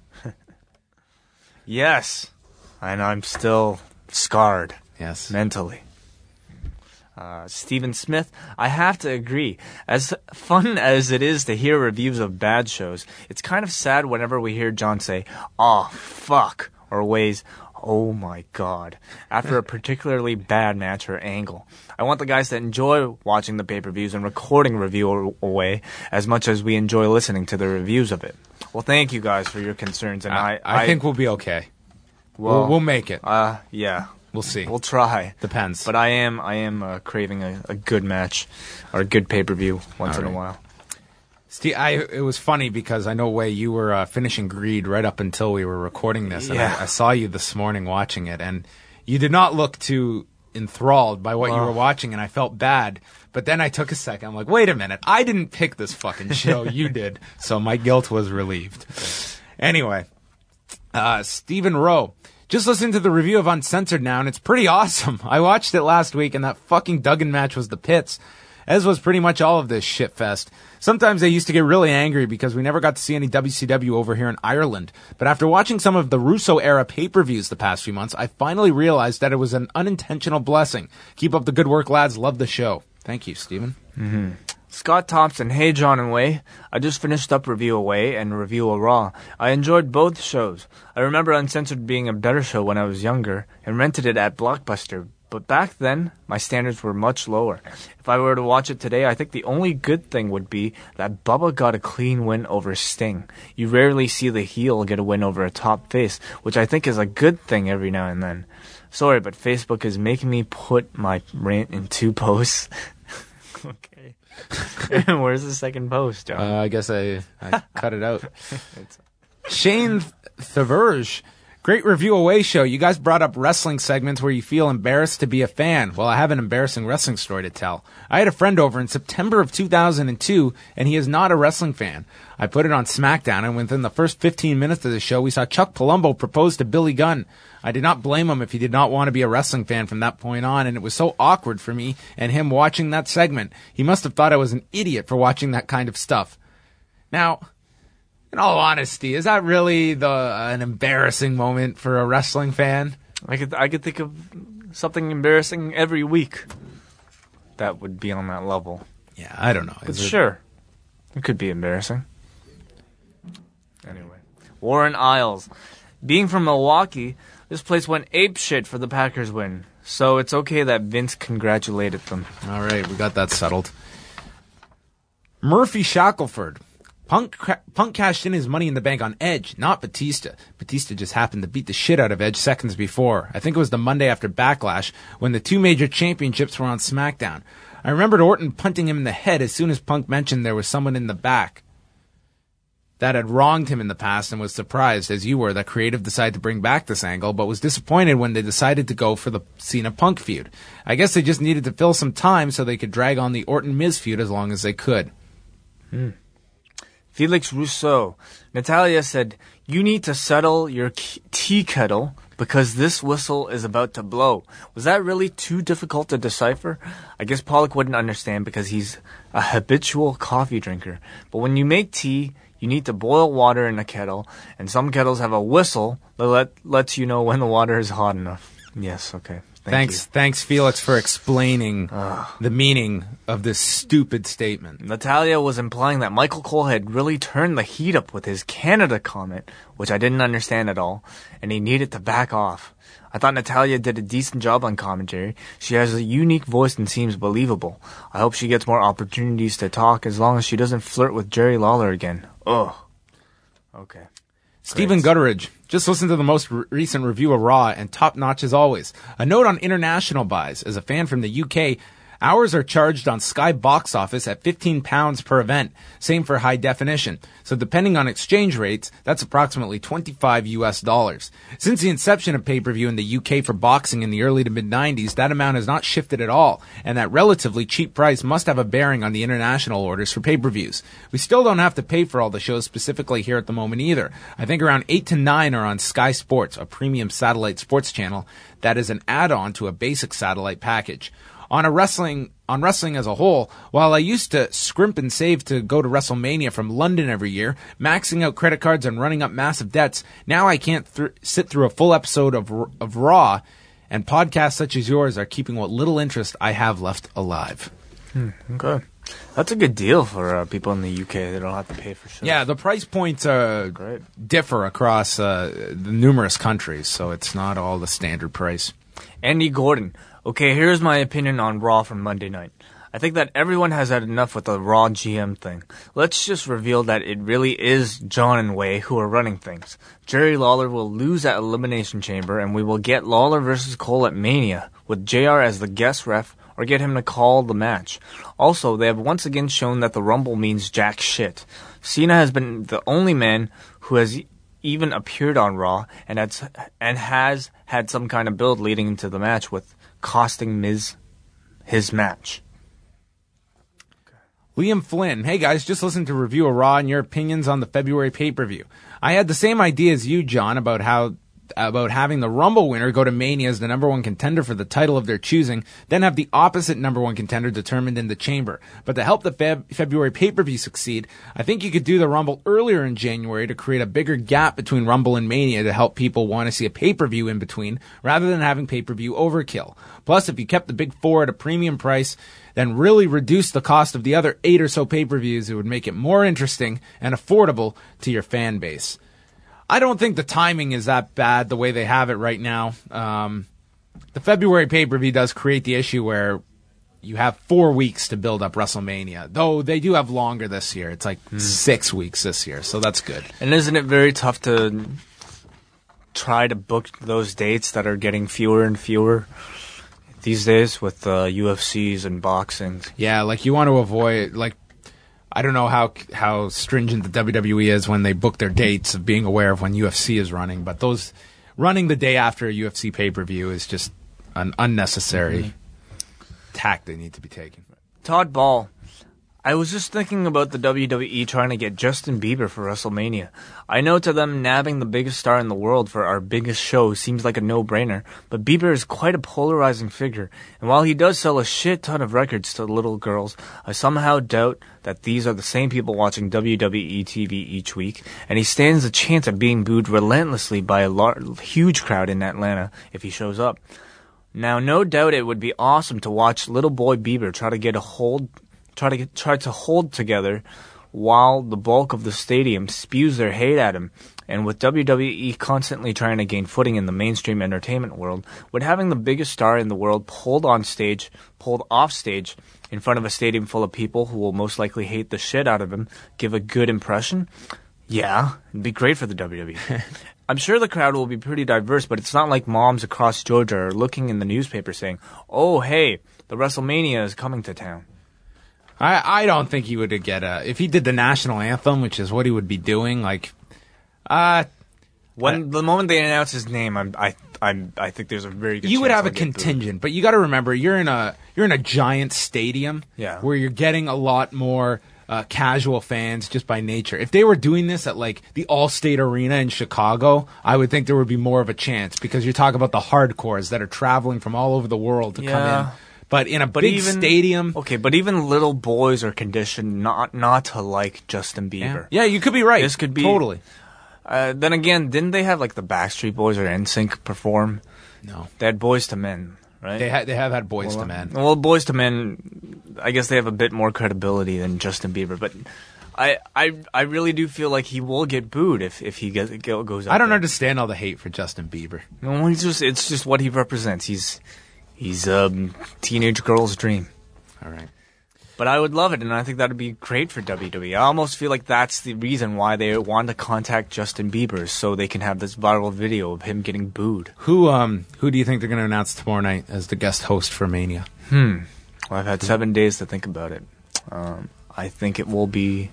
Yes. And I'm still scarred. Yes. Mentally. Uh, Stephen Smith, I have to agree. As fun as it is to hear reviews of bad shows, it's kind of sad whenever we hear John say, "Aw, fuck," or Way's, "Oh my god," after a particularly bad match or angle. I want the guys to enjoy watching the pay-per-views and recording review away as much as we enjoy listening to the reviews of it. Well, thank you guys for your concerns, and I... I, I think we'll be okay. Well, we'll, we'll make it. Uh, yeah. We'll see. We'll try. Depends. But I am I am uh, craving a, a good match or a good pay-per-view once All in right. a while. Steve, I, it was funny because I know, Way, you were uh, finishing Greed right up until we were recording this, and Yeah. I, I saw you this morning watching it, and you did not look too enthralled by what Oh. you were watching, and I felt bad. But then I took a second. I'm like, wait a minute. I didn't pick this fucking show. You did. So my guilt was relieved. Anyway, uh, Stephen Rowe. Just listened to the review of Uncensored now, and it's pretty awesome. I watched it last week, and that fucking Duggan match was the pits, as was pretty much all of this shitfest. Sometimes I used to get really angry because we never got to see any W C W over here in Ireland. But after watching some of the Russo-era pay-per-views the past few months, I finally realized that it was an unintentional blessing. Keep up the good work, lads. Love the show. Thank you, Stephen. Mm-hmm. Scott Thompson, hey John and Way. I just finished up Review Away and Review a Raw. I enjoyed both shows. I remember Uncensored being a better show when I was younger and rented it at Blockbuster But back then, my standards were much lower. If I were to watch it today, I think the only good thing would be that Bubba got a clean win over Sting. You rarely see the heel get a win over a top face, which I think is a good thing every now and then. Sorry, but Facebook is making me put my rant in two posts. Okay. Where's the second post, John? Uh, I guess I, I cut it out. Shane Thaverge. Great review away show. You guys brought up wrestling segments where you feel embarrassed to be a fan. Well, I have an embarrassing wrestling story to tell. I had a friend over in September of two thousand two, and he is not a wrestling fan. I put it on SmackDown, and within the first fifteen minutes of the show, we saw Chuck Palumbo propose to Billy Gunn. I did not blame him if he did not want to be a wrestling fan from that point on, and it was so awkward for me and him watching that segment. He must have thought I was an idiot for watching that kind of stuff. Now, in all honesty, is that really the an embarrassing moment for a wrestling fan? I could I could think of something embarrassing every week that would be on that level. Yeah, I don't know. But sure, it could be embarrassing. Anyway, Warren Isles. Being from Milwaukee, this place went apeshit for the Packers win, so it's okay that Vince congratulated them. All right, we got that settled. Murphy Shackelford. Punk, Punk cashed in his money in the bank on Edge, not Batista. Batista just happened to beat the shit out of Edge seconds before. I think it was the Monday after Backlash, when the two major championships were on SmackDown. I remembered Orton punting him in the head as soon as Punk mentioned there was someone in the back that had wronged him in the past, and was surprised, as you were, that Creative decided to bring back this angle, but was disappointed when they decided to go for the Cena-Punk feud. I guess they just needed to fill some time so they could drag on the Orton-Miz feud as long as they could. Hmm. Felix Rousseau. Natalia said, "You need to settle your tea kettle because this whistle is about to blow." Was that really too difficult to decipher? I guess Pollock wouldn't understand because he's a habitual coffee drinker. But when you make tea, you need to boil water in a kettle, and some kettles have a whistle that let, lets you know when the water is hot enough. Yes, okay. Thank thanks, you. thanks, Felix, for explaining uh, the meaning of this stupid statement. Natalia was implying that Michael Cole had really turned the heat up with his Canada comment, which I didn't understand at all, and he needed to back off. I thought Natalia did a decent job on commentary. She has a unique voice and seems believable. I hope she gets more opportunities to talk as long as she doesn't flirt with Jerry Lawler again. Ugh. Okay. Stephen Gutteridge. Just listen to the most re- recent review of Raw, and top notch as always. A note on international buys. As a fan from the U K, ours are charged on Sky Box Office at fifteen pounds per event. Same for high definition. So depending on exchange rates, that's approximately twenty-five U S dollars. Since the inception of pay-per-view in the U K for boxing in the early to mid-nineties, that amount has not shifted at all, and that relatively cheap price must have a bearing on the international orders for pay-per-views. We still don't have to pay for all the shows specifically here at the moment either. I think around eight to nine are on Sky Sports, a premium satellite sports channel that is an add-on to a basic satellite package. On a wrestling, on wrestling as a whole, while I used to scrimp and save to go to WrestleMania from London every year, maxing out credit cards and running up massive debts, now I can't th- sit through a full episode of of Raw, and podcasts such as yours are keeping what little interest I have left alive. Hmm, okay. That's a good deal for uh, people in the U K. They don't have to pay for shows. Yeah, the price points uh, Great. differ across uh, the numerous countries, so it's not all the standard price. Andy Gordon. Okay, here's my opinion on Raw from Monday night. I think that everyone has had enough with the Raw G M thing. Let's just reveal that it really is John and Way who are running things. Jerry Lawler will lose at Elimination Chamber, and we will get Lawler versus Cole at Mania, with J R as the guest ref, or get him to call the match. Also, they have once again shown that the Rumble means jack shit. Cena has been the only man who has even appeared on Raw, and has, and has had some kind of build leading into the match, with costing Miz his match. Liam Flynn. Hey guys, just listen to review of Raw and your opinions on the February pay-per-view. I had the same idea as you, John, about how about having the Rumble winner go to Mania as the number one contender for the title of their choosing, then have the opposite number one contender determined in the chamber. But to help the Feb- February pay-per-view succeed, I think you could do the Rumble earlier in January to create a bigger gap between Rumble and Mania to help people want to see a pay-per-view in between, rather than having pay-per-view overkill. Plus, if you kept the big four at a premium price, then really reduce the cost of the other eight or so pay-per-views, it would make it more interesting and affordable to your fan base. I don't think the timing is that bad the way they have it right now. Um, the February pay-per-view does create the issue where you have four weeks to build up WrestleMania. Though they do have longer this year. It's like mm. six weeks this year, so that's good. And isn't it very tough to try to book those dates that are getting fewer and fewer these days with uh, U F Cs and boxings? Yeah, like you want to avoid, like, I don't know how how stringent the W W E is when they book their dates of being aware of when U F C is running, but those running the day after a U F C pay-per-view is just an unnecessary mm-hmm. tack they need to be taking. Todd Ball, I was just thinking about the W W E trying to get Justin Bieber for WrestleMania. I know to them nabbing the biggest star in the world for our biggest show seems like a no-brainer, but Bieber is quite a polarizing figure, and while he does sell a shit ton of records to little girls, I somehow doubt that these are the same people watching W W E T V each week, and he stands a chance of being booed relentlessly by a lar- huge crowd in Atlanta if he shows up. Now, no doubt it would be awesome to watch little boy Bieber try to get a hold... Try to get, try to hold together while the bulk of the stadium spews their hate at him. And with W W E constantly trying to gain footing in the mainstream entertainment world, would having the biggest star in the world pulled on stage, pulled off stage, in front of a stadium full of people who will most likely hate the shit out of him, give a good impression? Yeah, it'd be great for the W W E. I'm sure the crowd will be pretty diverse, but it's not like moms across Georgia are looking in the newspaper saying, "Oh, hey, the WrestleMania is coming to town." I, I don't think he would get a... If he did the national anthem, which is what he would be doing, like... Uh, when I, the moment they announce his name, I'm, I I'm, I think there's a very good you chance would have I'll a contingent, but you got to remember, you're in a you're in a giant stadium yeah. where you're getting a lot more uh, casual fans just by nature. If they were doing this at, like, the Allstate Arena in Chicago, I would think there would be more of a chance, because you're talking about the hardcores that are traveling from all over the world to yeah. come in. But in a but big even, stadium... Okay, but even little boys are conditioned not not to like Justin Bieber. Yeah, yeah you could be right. This could be... Totally. Uh, then again, didn't they have, like, the Backstreet Boys or N Sync perform? No. They had Boys to Men, right? They, ha- they have had Boys well, to Men. Well, Boys to Men, I guess they have a bit more credibility than Justin Bieber, but... I, I I really do feel like he will get booed if, if he gets, goes up I don't there. understand all the hate for Justin Bieber. No, he's just it's just what he represents. He's... He's a um, teenage girl's dream. All right. But I would love it, and I think that would be great for W W E. I almost feel like that's the reason why they want to contact Justin Bieber, so they can have this viral video of him getting booed. Who um who do you think they're going to announce tomorrow night as the guest host for Mania? Hmm. Well, I've had seven days to think about it. Um, I think it will be...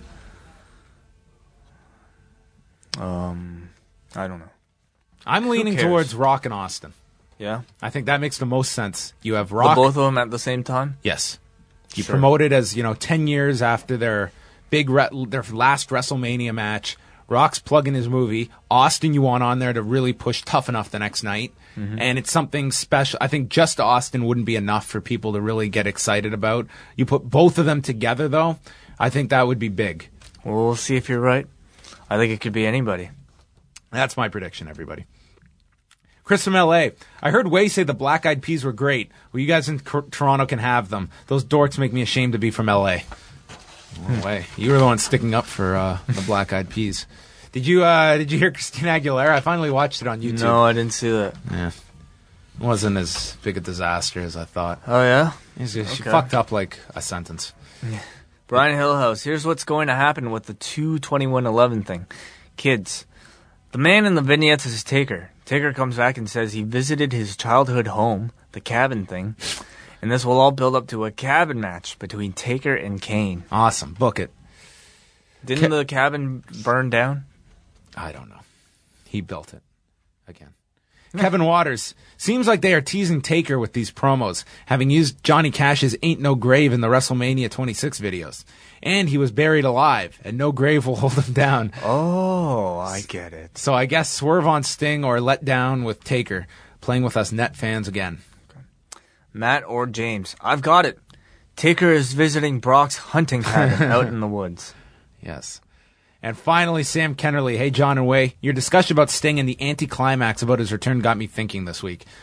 Um, I don't know. I'm leaning towards Rock and Austin. Yeah? I think that makes the most sense. You have Rock... The both of them at the same time? Yes. He sure. promoted as, you know, ten years after their big re- their last WrestleMania match. Rock's plugging his movie. Austin you want on there to really push Tough Enough the next night. Mm-hmm. And it's something special. I think just Austin wouldn't be enough for people to really get excited about. You put both of them together, though, I think that would be big. Well, we'll see if you're right. I think it could be anybody. That's my prediction, everybody. Chris from L A. I heard Way say the Black Eyed Peas were great. Well, you guys in C- Toronto can have them. Those dorks make me ashamed to be from L A. No way. You were the one sticking up for uh, the Black Eyed Peas. Did you uh, Did you hear Christina Aguilera? I finally watched it on YouTube. No, I didn't see that. Yeah. It wasn't as big a disaster as I thought. Oh, yeah? She okay. fucked up like a sentence. Yeah. Brian Hillhouse, here's what's going to happen with the two twenty-one eleven thing. Kids, the man in the vignettes is Taker. Taker comes back and says he visited his childhood home, the cabin thing, and this will all build up to a cabin match between Taker and Kane. Awesome. Book it. Didn't Ca- the cabin burn down? I don't know. He built it. Again. Kevin Waters. Seems like they are teasing Taker with these promos, having used Johnny Cash's Ain't No Grave in the WrestleMania twenty-six videos. And he was buried alive, and no grave will hold him down. Oh, I get it. So I guess Swerve on Sting or Let Down with Taker, playing with us net fans again. Okay. Matt or James, I've got it. Taker is visiting Brock's hunting cabin out in the woods. Yes. And finally, Sam Kennerly. Hey, John and Way. Your discussion about Sting and the anticlimax about his return got me thinking this week.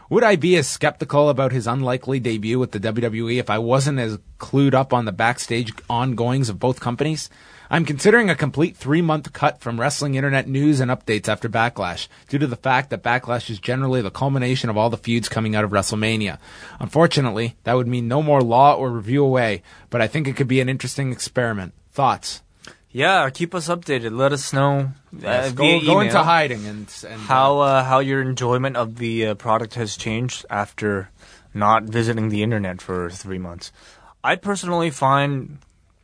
Would I be as skeptical about his unlikely debut with the W W E if I wasn't as clued up on the backstage ongoings of both companies? I'm considering a complete three-month cut from wrestling internet news and updates after Backlash, due to the fact that Backlash is generally the culmination of all the feuds coming out of WrestleMania. Unfortunately, that would mean no more Law or Review Away, but I think it could be an interesting experiment. Thoughts? Yeah, keep us updated. Let us know. Yes, uh, go, via go email into hiding and, and how uh, how your enjoyment of the uh, product has changed after not visiting the internet for three months. I personally find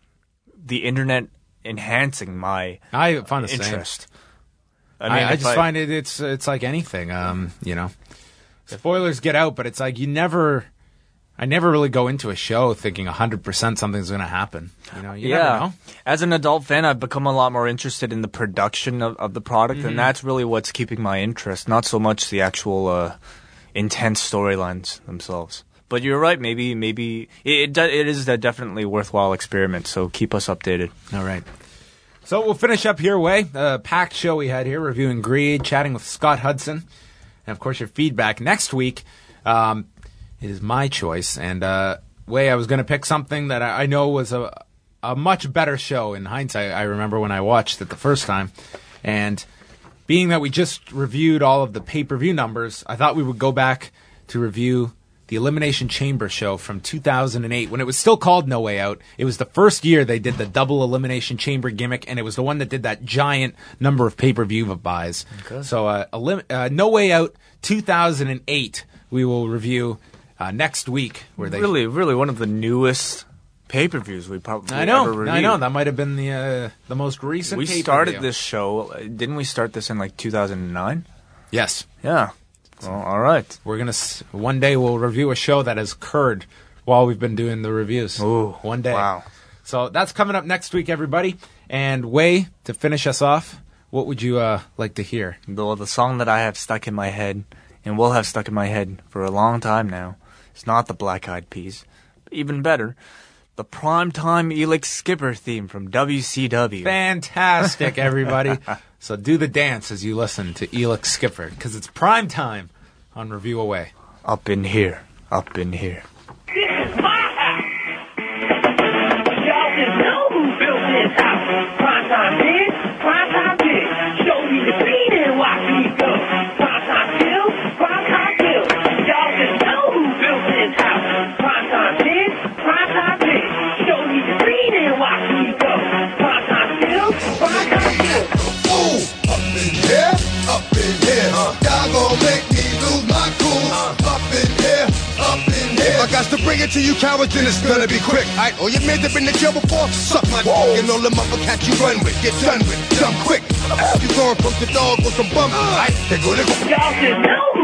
the internet enhancing my I find the interest. Same. I, mean, I, I just I, find it it's it's like anything. Um, you know, spoilers get out, but it's like you never. I never really go into a show thinking one hundred percent something's going to happen. You know, you yeah. never know. As an adult fan, I've become a lot more interested in the production of, of the product, mm-hmm. and that's really what's keeping my interest, not so much the actual uh, intense storylines themselves. But you're right, maybe maybe it, it, it is a definitely worthwhile experiment, so keep us updated. All right. So we'll finish up here, Way. A packed show we had here, reviewing Greed, chatting with Scott Hudson, and, of course, your feedback. Next week, um, it is my choice, and uh, Way, I was going to pick something that I, I know was a a much better show in hindsight. I remember when I watched it the first time, and being that we just reviewed all of the pay-per-view numbers, I thought we would go back to review the Elimination Chamber show from two thousand eight, when it was still called No Way Out. It was the first year they did the double Elimination Chamber gimmick, and it was the one that did that giant number of pay-per-view buys. Okay. So uh, elim- uh, No Way Out two thousand eight we will review Uh, next week, where they really, really one of the newest pay-per-views we probably I know, ever reviewed. I know that might have been the uh, the most recent. We pay-per-view. started this show, didn't we? Start this in like two thousand nine. Yes. Yeah. Well, all right. We're gonna s- one day we'll review a show that has occurred while we've been doing the reviews. Ooh, one day. Wow. So that's coming up next week, everybody. And Way, to finish us off, what would you uh, like to hear? The the song that I have stuck in my head and will have stuck in my head for a long time now. It's not the Black Eyed Peas. Even better, the Primetime Elix Skipper theme from W C W. Fantastic, everybody. So do the dance as you listen to Elix Skipper, because it's prime time on Review Away. Up in here. Up in here. This is my house. Y'all just know who built this house. Primetime did, Primetime did. Show me the beat and watch me go. Primetime kill, Primetime kill. Y'all just know who built this house. Primetime did, Primetime did. Show me the beat and watch me go. Primetime kill, Primetime kill. Ooh, up in here, up in here. Uh, y'all gon' make me lose my cool. Uh, up in here, up in here. I got to bring it to you cowards, then it's gonna be quick. Alright, all your men that been in jail before, suck my dick. And all the motherfuckers you run with, get done with, jump quick. You going from the dog or some bum? Alright, they go to Y'all just know